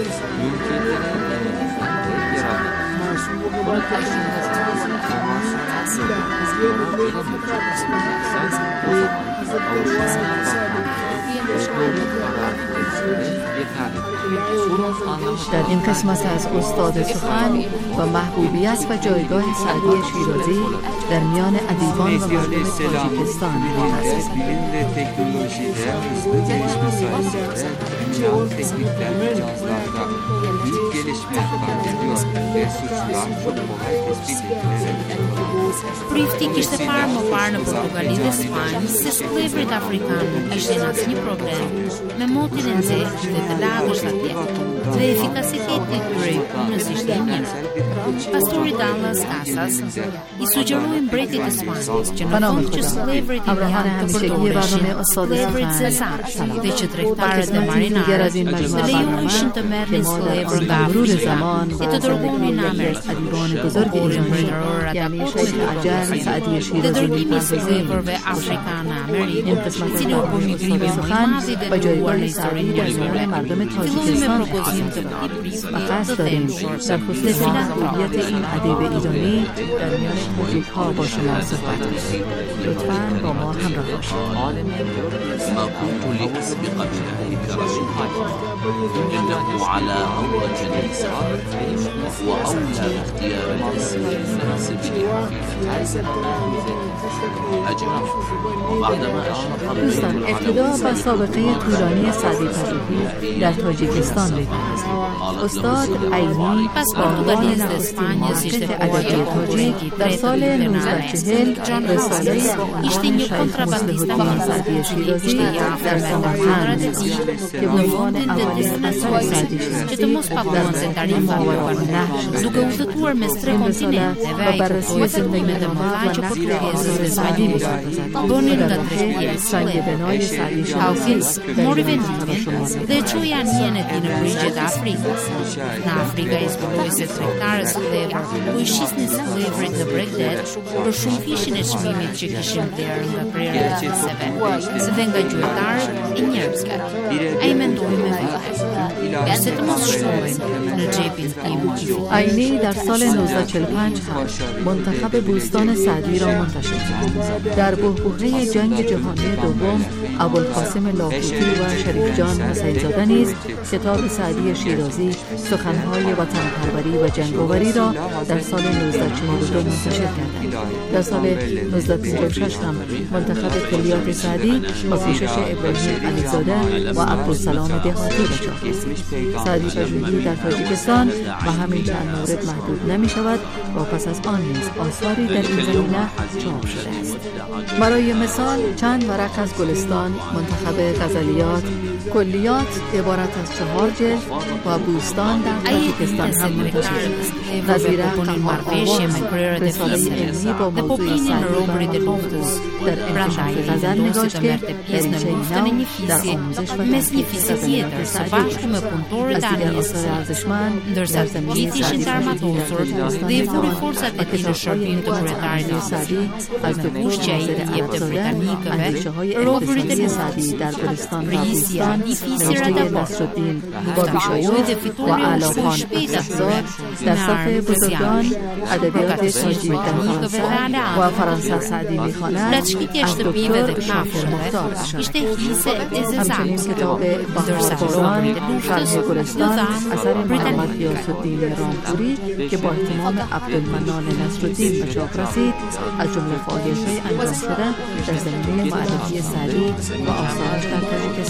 در این قسمت از استاد سخن و محبوبیت و جایگاه سعدی شیرازی در میان ادیبان و مردم تاجیکستان Prifti kishte parë më parë në Portugali dhe Spanjë se shkëllëvrit afrikanë nuk kishin asnjë problem me motin e nxehtë dhe të lagësht atje, dhe efikasiteti i tyre i punës ishte i mirë. Pastori Dallas Casas i sugjeroi mbretit të Spanjës që në fund që shkëllëvrit italianë të përdoreshin shkëllëvrit zezat dhe që tregtarët dhe marinarët të lejoheshin të merrnin shkëllëvër nga Afrika e të dërgonin në Amerikë. Dhe dërgimi i shkëllëvërve afrikanë në Amerikë, i cili u bë migrimi më i madh i dënuar në historinë njerëzore, filloi me propozim të priftit të dëmshur dhe محبوبیت این ادیب ایرانی در میان موزیک‌ها با شما صحبت کنیم. لطفاً با ما همراه باشید. ما كنت لأسبق بذلك رسولي إنه على أورة النساء وأولى باختيار الاسم المناسب أجمع وبعدما دوستان ابتدا با سابقه طولانی سعدی پژوهی در تاجیکستان بپردازیم. استاد عینی پرتغالی نخستین محقق ادبی تاجیک در سال نوزده چهل رساله ishte një kontrabandista سعدی شیرازی در سمرقند که به عنوان اولین اثر سعدی që të mos paguante tarifa duke udhëtuar mes tre kontinenteve ai kërkoi zëndime të mëdha që portugezët dhe spanjollët bënin nga tre pjesë. Hawkins mori vendimin dhe e çoi anjen e tij në brigjet e Afrikës. Në Afrika i zbuloi se tregtarët shkëllëvër u shisnin shkëllëvrit në Bregdet për shumë fishin e çmimit që kishin blerë nga krerët e fisëve, dhe nga gjyqtarët e njerëzve. Ai mendoi me vete se të mos shkojnë në xhepin tim. عینی در سال نوزده چهل و پنج هم منتخب بوستان سعدی را منتشر کرد. در بحبوحه جنگ جهانی دوم ابوالقاسم لاهوتی و شریف جان حسین زاده نیز کتاب سعدی شیرازی سخنهای وطنپروری و جنگاوری را در سال نوزده چهل و دو منتشر کردند. در سال نوزده پنجاه و شش هم منتخب کلیات سعدی با پوشش ابراهیم علیزاده و عبدالسلام دهاتی به چاپ رسید. سعدی پژوهی در تاجیکستان و همین چند مورد محدود نمی شود و پس از آن نیز آثاری در این زمینه چاپ شده است. برای مثال چند ورق از گلستان منتخب غزلیات کلیات عبارت از چهار جلد و بوستان در تاجیکستان هم منتشر است. وزیر قهار آواز رساله علمی با موضوع سعدی و در انتشار غزل نگاشته در این شینو در آموزش و تحقیق غزلیات سعدی و دیگر آثار ارزشمند ndërsa të gjithë ishin të armatosur dhe i vuri forcat e tij në shërbim të kryetarit të Sadi, as të kusht që ai i jepte britanikëve roverit e Sadi در گلستان و بوستان نوشته نصرالدین بابیشایوف و علاخان افزار در صف بزرگان ادبیات تاجیک در فرانسه و فرانسه سعدی می‌خواند از دکتر شافر مختار همچنین کتاب بهارباران شرح گلستان اثر محمد غیاث‌الدین رامپوری که با اهتمام عبدالمنان نصرالدین به چاپ رسید از جمله فعالیت‌های انجام شده در زمینه معرفی سعدی و آثارش در تاجیکستان است.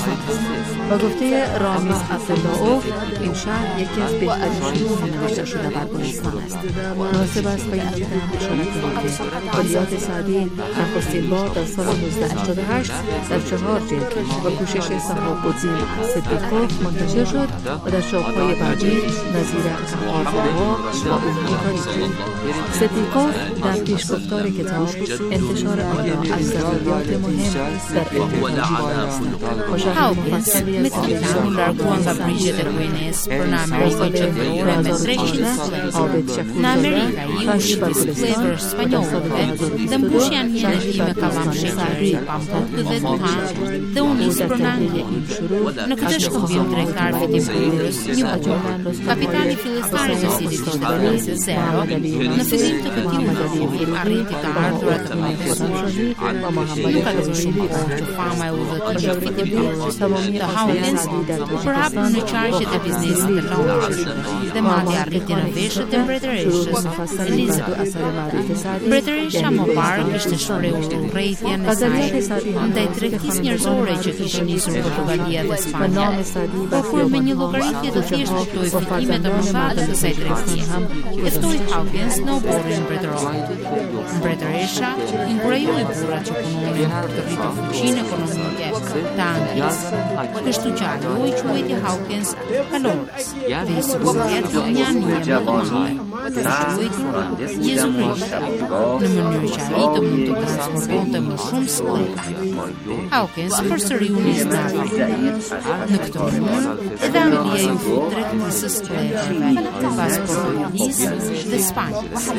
با گفته رامیز عبدالله، این شهر یکی از بهترین شهورها نوشته شده بر گلستان است. مناسب است با این نکته هم اشاره کنیم که کلیات سعدی نخستین بار در سال نوزده هشتاد و هشت در چهار جلد با کوشش صحاب‌الدین صدیقوف منتشر شد و در چاپ‌های بعدی نظیر که‌آزادها و عمومی کاری شد. صدیقوف در پیشگفتار کتاب انتشار آنها از ضروریات مهم در علم Hawkins میتونم در گوان و بریج دروینس برنامه چطوری رمزرشی نامریکایی وشیدس فلیور سپانیوله دمبوشیان هینشی مکالام شکری پامپوت کده دوها دونیس برنامه نکتش خوبیم درکتر فیدیم بورس نیومدو کپیتانی فیلستانی زسیدی داشتگانی زیرو نفیدیم تکتیم مدادی آریتی کار دورت مایفون نکتشون باشو فامای وزتی فیدیم The Hawkins perhaps in charge of the business of the launch. The Madiar innovation the British Elizabeth. British Amobar ishte shprehur rrethjen e saj ndaj tregtisnjërzore që kishin nisur Portugalia dhe Spanja. Po kur me një llogaritje të thjeshtë ftoi fitimet e mëdha të kësaj tregtie. E ftoi Hawkins në oborrin mbretëror. Mbretëresha inkurajoi burrat që punonin për të rritur fuqinë ekonomike të Anglës. Kështu që aloj quajti Hawkins kalorës dhe i sigurisht një një mëdhë të quajti Jezu Krisht në mënyrë që ai të mund të transportonte më shumë skleta. Hawkins përsëri u nis në Afrikë. Në këtë mënyrë edhe Anglia ju fut tregtisë së skletave pas Portugalisë dhe Spanjës.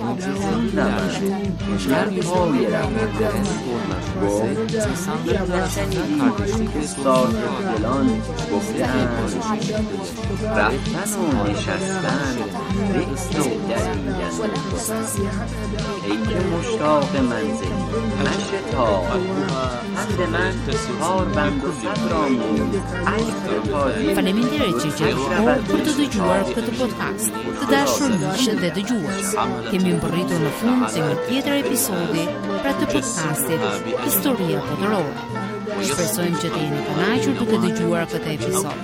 دلان گفتند رفتن و نشستن رئیس و دریدن ای که مشتاق منزل نشتاب حد من کار بند و صبرامون Faleminderit që gjithmonë për të dëgjuar këtë podcast. Të dashur miq dhe dëgjues, kemi mbërritur në fund të një tjetër episodi pra të podcastit Historia Botërore. Shpresojmë që të jeni kënaqur duke dëgjuar këtë episod.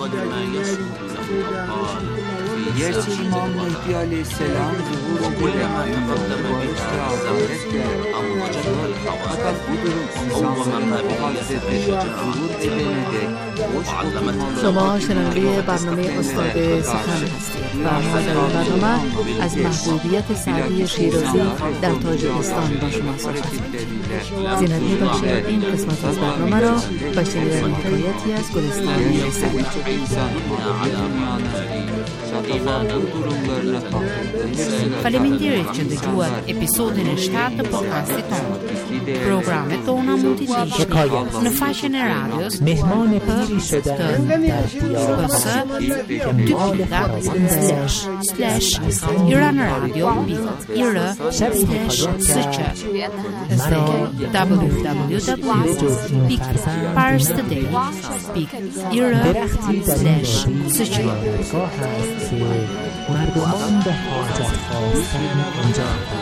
گرچه امام مهدی علیه السلام ظهور دل مردم را باعث آزادش کرد فقط بدرود انسان و حاضر ظهور ابن دک شما شنونده برنامه استاد سخن هستید و ما در این برنامه از محبوبیت سعدی شیرازی در تاجیکستان با شما صحبت می‌کنیم. زینت می‌باشید این قسمت از برنامه را با شنیدن حکایتی از گلستان سعدی. Faleminderit që dëgjuat episodin e shtatë të podcastit tonë. Programet tona mund t'i gjeni në faqen e radios مهمان پیری شدن در دیار slash slash Iran Radio ir slash sq مردمان به حاجت خواستن آنجا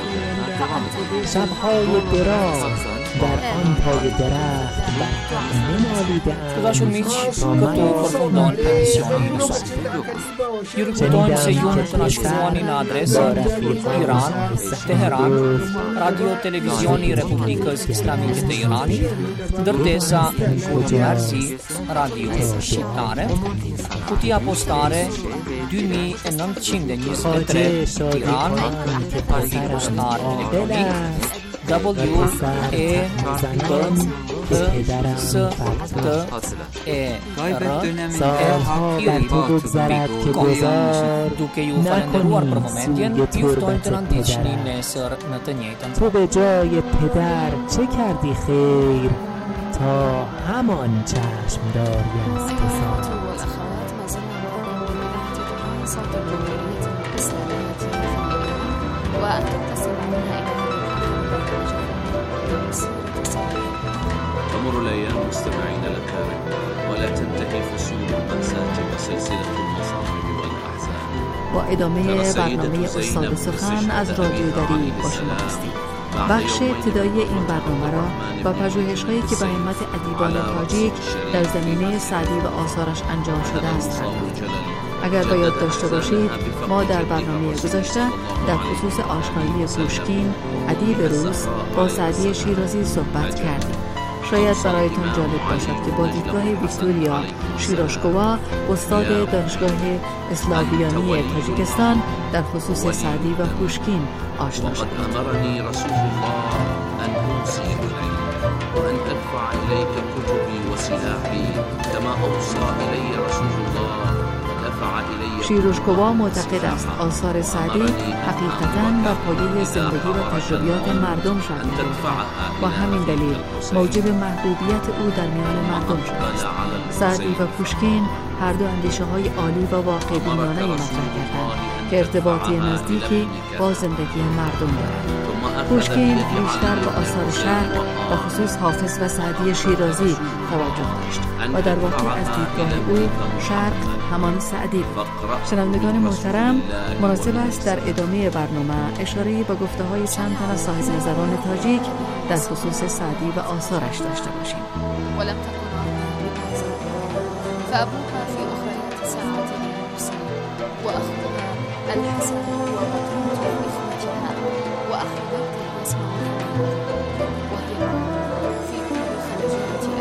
شب‌های دراز در آن پای درخت Dashur miq, këtu përfundon emisioni i sotëm. Ju rikujtojmë se ju mund të na shkruani në adresën Iran, Teheran, Radio Televizioni i Republikës Islamike të Iranit, ndërtesa Arsi Radio Shqiptare, kutia postare dy mijë e nëntëqind e njëzet e tre Tiranë, kodi postar elektronik W E B K S T E R duke ju falenderuar për momentjen, ju ftojmë të na ndiqni nesër në të njëjtën. تو به جای پدر چه کردی خیر تا همان چشم داری از پسر وأن تتسم تمر الأيام مستمعين الأكارم ولا تنتهي فسور المأساة وسلسلة المصائب والأحزان. با ادامه برنامه استاد سخن از رادیو دری با شما هستیم. بخش ابتدایی این برنامه را با پژوهش‌هایی که به همت ادیبان تاجیک در زمینه سعدی و آثارش انجام شده است. اگر به یاد داشته باشید، ما در برنامه گذشته در خصوص آشنایی پوشکین، ادیب روس، با سعدی شیرازی صحبت کردیم. شاید برایتان جالب باشد که با دیدگاه ویکتوریا شیروشکووا، استاد دانشگاه اسلاویانی تاجیکستان، در خصوص سعدی و پوشکین آشنا شد. أمرني رسول الله أن أوصي وأن أدفع إليك كتبي وسلاحي كما أوصى إلي رسول الله ودفع إلي. شیروشکووا معتقد است آثار سعدی حقیقتاً بر پایه زندگی و تجربیات مردم شکل گرفته. با همین دلیل موجب محبوبیت او در میان مردم شده است. سعدی و پوشکین هر دو اندیشه های عالی و واقع بینانه مطرح کردند که ارتباطی نزدیکی با زندگی مردم دارد. پوشکین بیشتر به آثار شرق و خصوص حافظ و سعدی شیرازی توجه داشت و در واقع از دیدگاه او شرق همان سعدی بود. شنوندگان محترم، مناسب است در ادامه برنامه اشاره‌ای به گفته‌های چند تن از صاحب نظران تاجیک در خصوص سعدی و آثارش داشته باشیم. ولم تكن فأبوك في أخريات ساعات المرسلين وأخذها الحسن ومطروط بإخوتها وأحببت الأسماء وهي في كل خلجات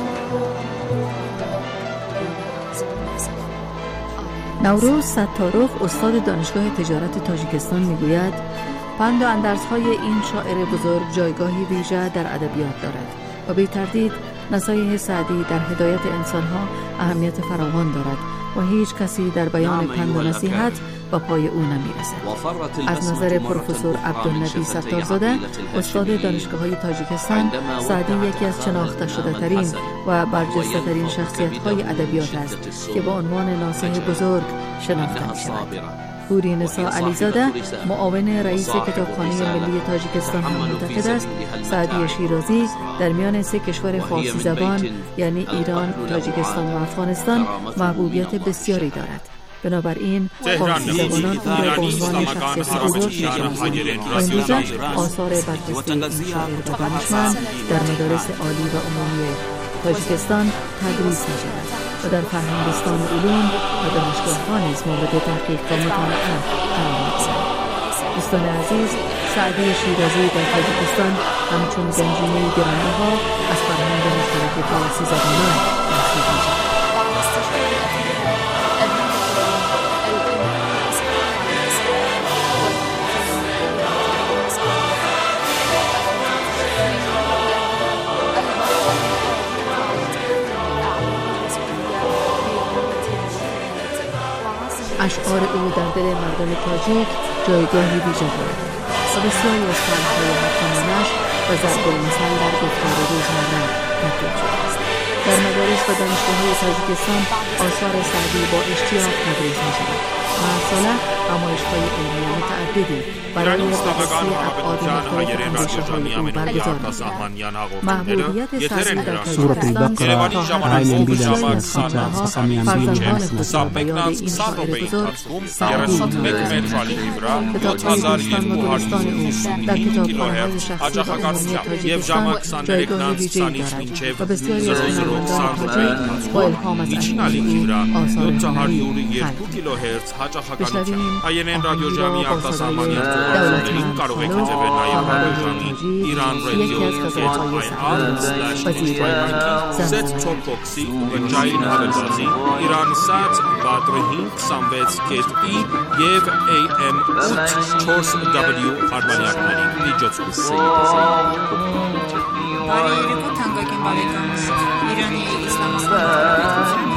نوروز ستارخ، استاد دانشگاه تجارت تاجیکستان، میگوید پند و اندرزهای این شاعر بزرگ جایگاهی ویژه در ادبیات دارد و بی تردید نصایح سعدی در هدایت انسانها اهمیت فراوان دارد و هیچ کسی در بیان پند و نصیحت و پای او نمیرسد. از نظر پروفسور عبدالنبی ستارزاده، استاد دانشگاه‌های تاجیکستان، سعدی یکی از شناخته شده ترین و برجسته ترین شخصیت‌های ادبیات است که با عنوان ناصح بزرگ شناخته می‌شود. حوری نسا علیزاده، معاون رئیس کتابخانه ملی تاجیکستان، هم معتقد است سعدی شیرازی در میان سه کشور فارسی زبان یعنی ایران، تاجیکستان و افغانستان محبوبیت بسیاری دارد. بنابراین فارسی زبانان او را به عنوان شخصیت بزرگ می‌شناسند و امروزه آثار برجسته این شاعر و دانشمند در مدارس عالی و عمومی تاجیکستان تدریس می‌شود و در فرهنگستان علوم و دانشگاه‌ها نیز مورد تحقیق و مطالعه قرار می‌گیرد. دوستان عزیز، سعدی شیرازی در تاجیکستان همچون گنجینه گرانبها از فرهنگ مشترک فارسی زبانان محسوب می‌شود. اشعار او در دل مردم تاجیک جایگاهی ویژه دارد و بسیاری از کلمه‌های حکیمانه‌اش و ضرب المثل در گفتار روزمره تبدیل شده است. در مدارس و دانشگاه‌های تاجیکستان آثار سعدی با اشتیاق تدریس می‌شود و هر ساله نمایش‌های علمی متعددی برای بررسی ابعاد مختلف اندیشه‌های او برگزار می‌شود. محبوبیت سعدی در تاجیکستان تا حد است که بسیاری از خانه‌ها فرزندان خود را به یاد این شاعر بزرگ سعدی می‌آورند. کتاب‌های دوستان و گلستان او در کتابخانه‌های شخصی و عمومی تاجیکستان جایگاه ویژه‌ای دارد و بسیاری از هنرمندان تاجیک با الهام از اندیشه او آثار هنری خلق می‌کنند. بشنویم آهنگی را با صدای دولتمند خالو خواهر تاجیک، یکی از غزل‌های سعدی و زیبایی زن Jային հավելվածի Իրանսած Բադրհին քսանվեց կետ ի և A M ութ չորս W արբանյակների միջոցով։ Բարի երեկո թանկագին բարեկամներ, Իրանի Իսլամական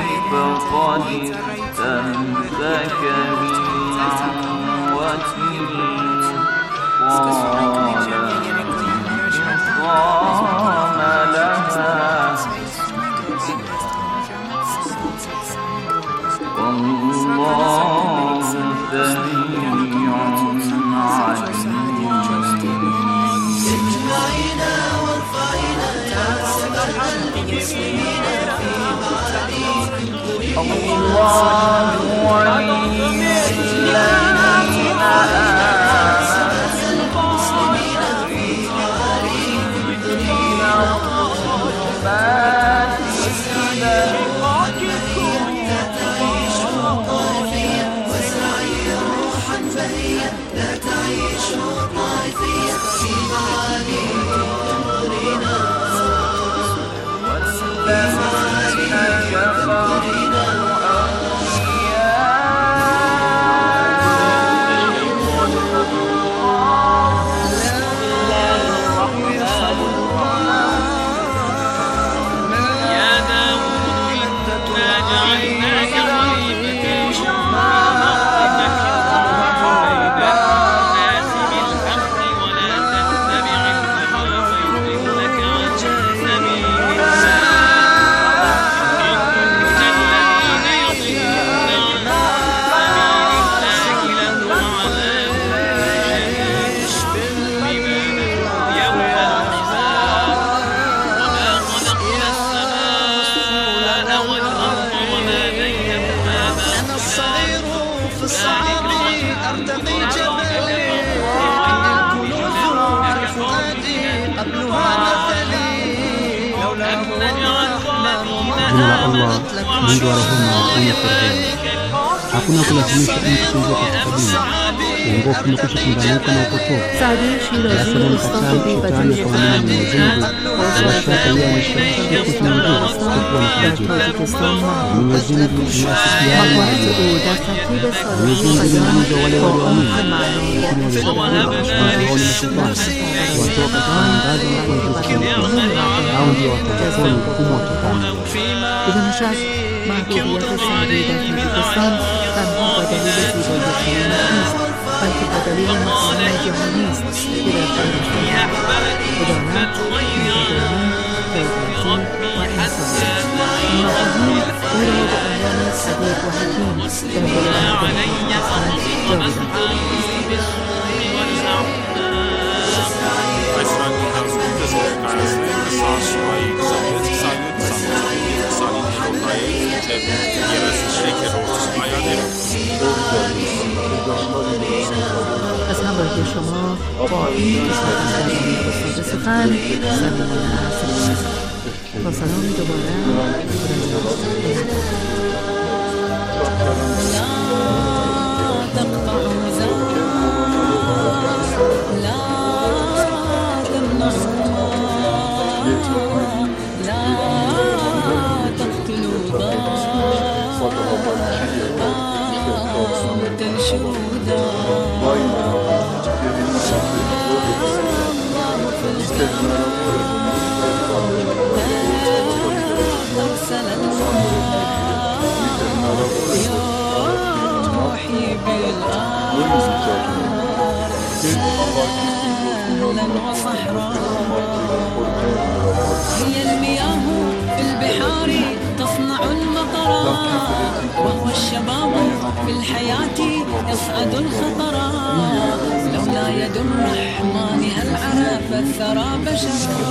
jina la Allah mwingi wa rehema mwenye kurehemu. Hakuna kulazimisha mtu kuingia katika dini. Uongofu umekwisha kundanuka na upotofu. سعدی شیرازی استاد بی‌بدیل قانون Mwenyezi Mungu washaka yeye anashtakia kusimamia kwa mfano تاجیکستان Mwenyezi Mungu ni asifiaye مقالات او در ترتیب Mwenyezi Mungu ni mmoja wa wale walioamini lakini سالانه wale mashaitani watoka katika ngazi na kuingia hao ndio watakaokuwa mfumo wa kifalme. بدون شک محبوبیت سعدی در تاجیکستان تنها با دلیل زیبایی کلمات نیست، بلکه با دلیل مقام جهانی است که در شهرش دارد. عدالت، متداوم، خیرورزی و انسانیت. مفاهیم او را به عنوان صدیق و حکیم در دل مردم تاجیکستان جا دادند. از همراهی شما با این قسمت از استاد سخن صمیمانه سپاس. با سلامی دوباره هي المياه في البحار تصنع المطرات وهو الشباب في الحياة يصعد الخطرات لولا يد الرحمن هل عرف الثرى بشرا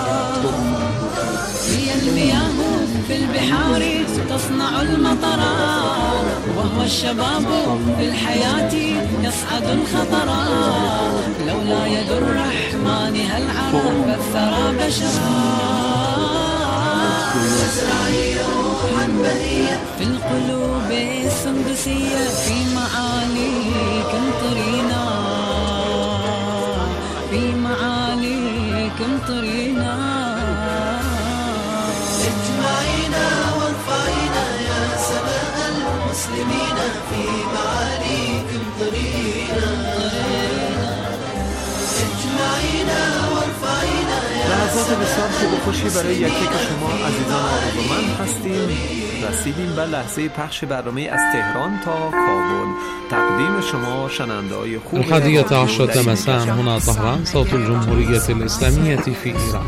هي المياه في البحار تصنع المطرات وهو الشباب في الحياة يصعد الخطرات لولا يد الرحمن هل عرف الثرى بشرا تزرعي روحا بهية في القلوب السندسية في معاليكم طرينا في معاليكم طرينا اجمعينا وارفعينا يا سماء المسلمين في معاليكم طرينا اجمعينا وارفعينا لحظات بسیار خوب و خوشی برای یکی که شما عزیزان آرزومند هستیم. رسیدیم به لحظه پخش برنامه از تهران تا کابل. تقدیم شما شنونده‌های خوب الحادية عشرة مساء هنا طهران صوت الجمهورية الإسلامية في إيران.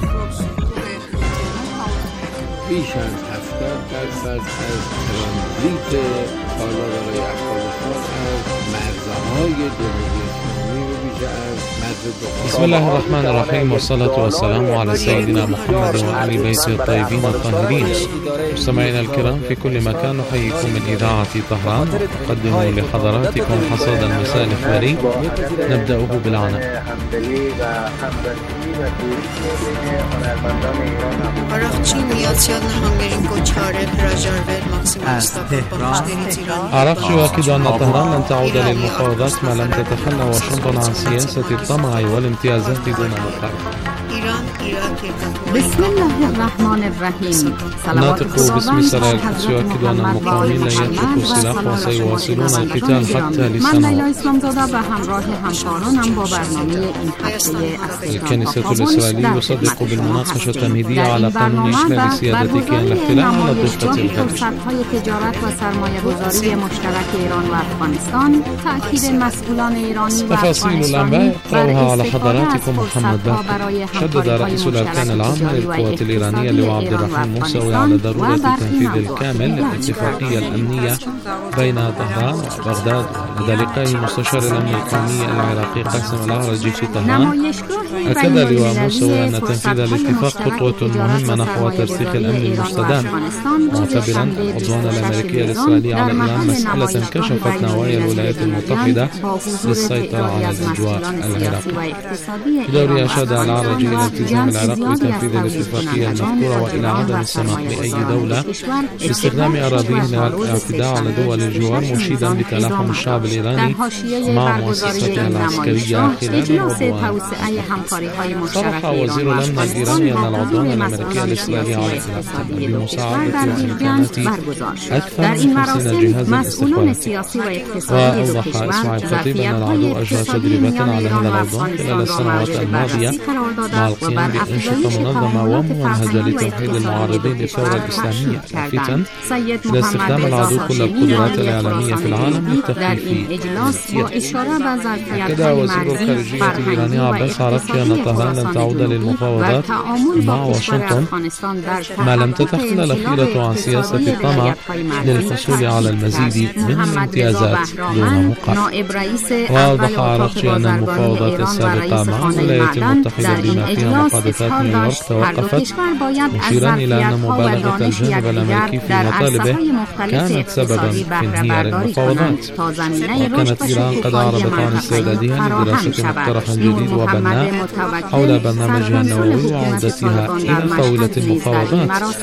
بیش از هفتاد درصد از ترانزیت کالا برای افغانستان از مرزهای جمهوری اسلامی و ویژه از مرز بسم الله الرحمن الرحيم والصلاة والسلام على سيدنا محمد وآل بيته الطيبين الطاهرين. مستمعينا الكرام في كل مكان نحييكم من إذاعة طهران نقدم لحضراتكم حصاد المساء الإخباري نبدأه بالعناء. آراقچی میاد نهانگرین کوچاره پراجارول ماکسیموس أراقچي يؤكد أن طهران لن تعود للمفاوضات ما لم تتخلى واشنطن عن سياسة الطمع والامتيازات دون مقابل. بسم الله الرحمن الرحيم. ناطق باسم سرايا القدس يؤكد أن المقاومين لن يتركوا السلاح وسيواصلون القتال حتى من لیلا لسنوات. اسلام زاده به همراه همکارانم با برنامه این هفته از الكنيسة الإسرائيلية يصدق بالمناقشة التمهيدية على قانون إشلال سيادة كيان الاحتلال على الضفة الغربية. فرصت‌های تجارت و سرمایه‌گذاری مشترک ایران و افغانستان، تأکید مسئولان ایرانی و تفاصيل الأنباء اقرأوها على حضراتكم محمد باقر. شدد رئيس الأركان العام للقوات الإيرانية اللواء عبد الرحيم موسوي على ضرورة التنفيذ الكامل للاتفاقية الأمنية بين طهران وبغداد لدى لقاء مستشار الأمن القومي العراقي قاسم الأعرجي في طهران. أكد اللواء موسوي أن تنفيذ الاتفاق خطوة مهمة نحو ترسيخ الأمن المستدام، معتبرا عدوان الأمريكية الإسرائيلي على إيران مسألة كشفت نوايا الولايات المتحدة للسيطرة على الأجواء العراقية. في دوري أشاد الأعرجي إلى التزام العراق بتنفيذ الاتفاقية المذكورة وإلى عدم السماح لأي دولة باستخدام أراضيها للاعتداء على دول الجوار، مشيدا بتلاحم الشعب الإيراني مع مؤسساتها العسكرية خلال العدوان. صرح وزير الأمن الإيراني أن العدوان الأمريكي الإسرائيلي على العراق بمساعدة وإمكانات أكثر من خمسين جهازا استخباراتيا. وأوضح إسماعيل خطيب أن العدو أجرى تدريبات على هذا العدوان خلال السنوات الماضية مع القيام بأنشطة منظمة وممنهجة لتوحيد المعارضين للثورة الإسلامية، لافتا إلى استخدام العدو كل القدرات الإعلامية في العالم للتخفيف. أكد وزير الخارجية الإيراني عباس عراقچي أن طهران لن تعود للمفاوضات مع واشنطن ما لم تتخلى الأخيرة عن سياسة طمع للحصول على المزيد من الامتيازات دون مقابل. وأوضح عراقچي أن المفاوضات السابقة مع الولايات المتحدة بما فيها محادثات نيويورك توقفت، مشيرا إلى أن مبالغة الجانب الأمريكي في مطالبه كانت سببا في انهيار المفاوضات. وكانت إيران قد أعربت عن استعدادها لدراسة مقترح جديد وبناء حول برنامجها النووي وعودتها إلى طاولة المفاوضات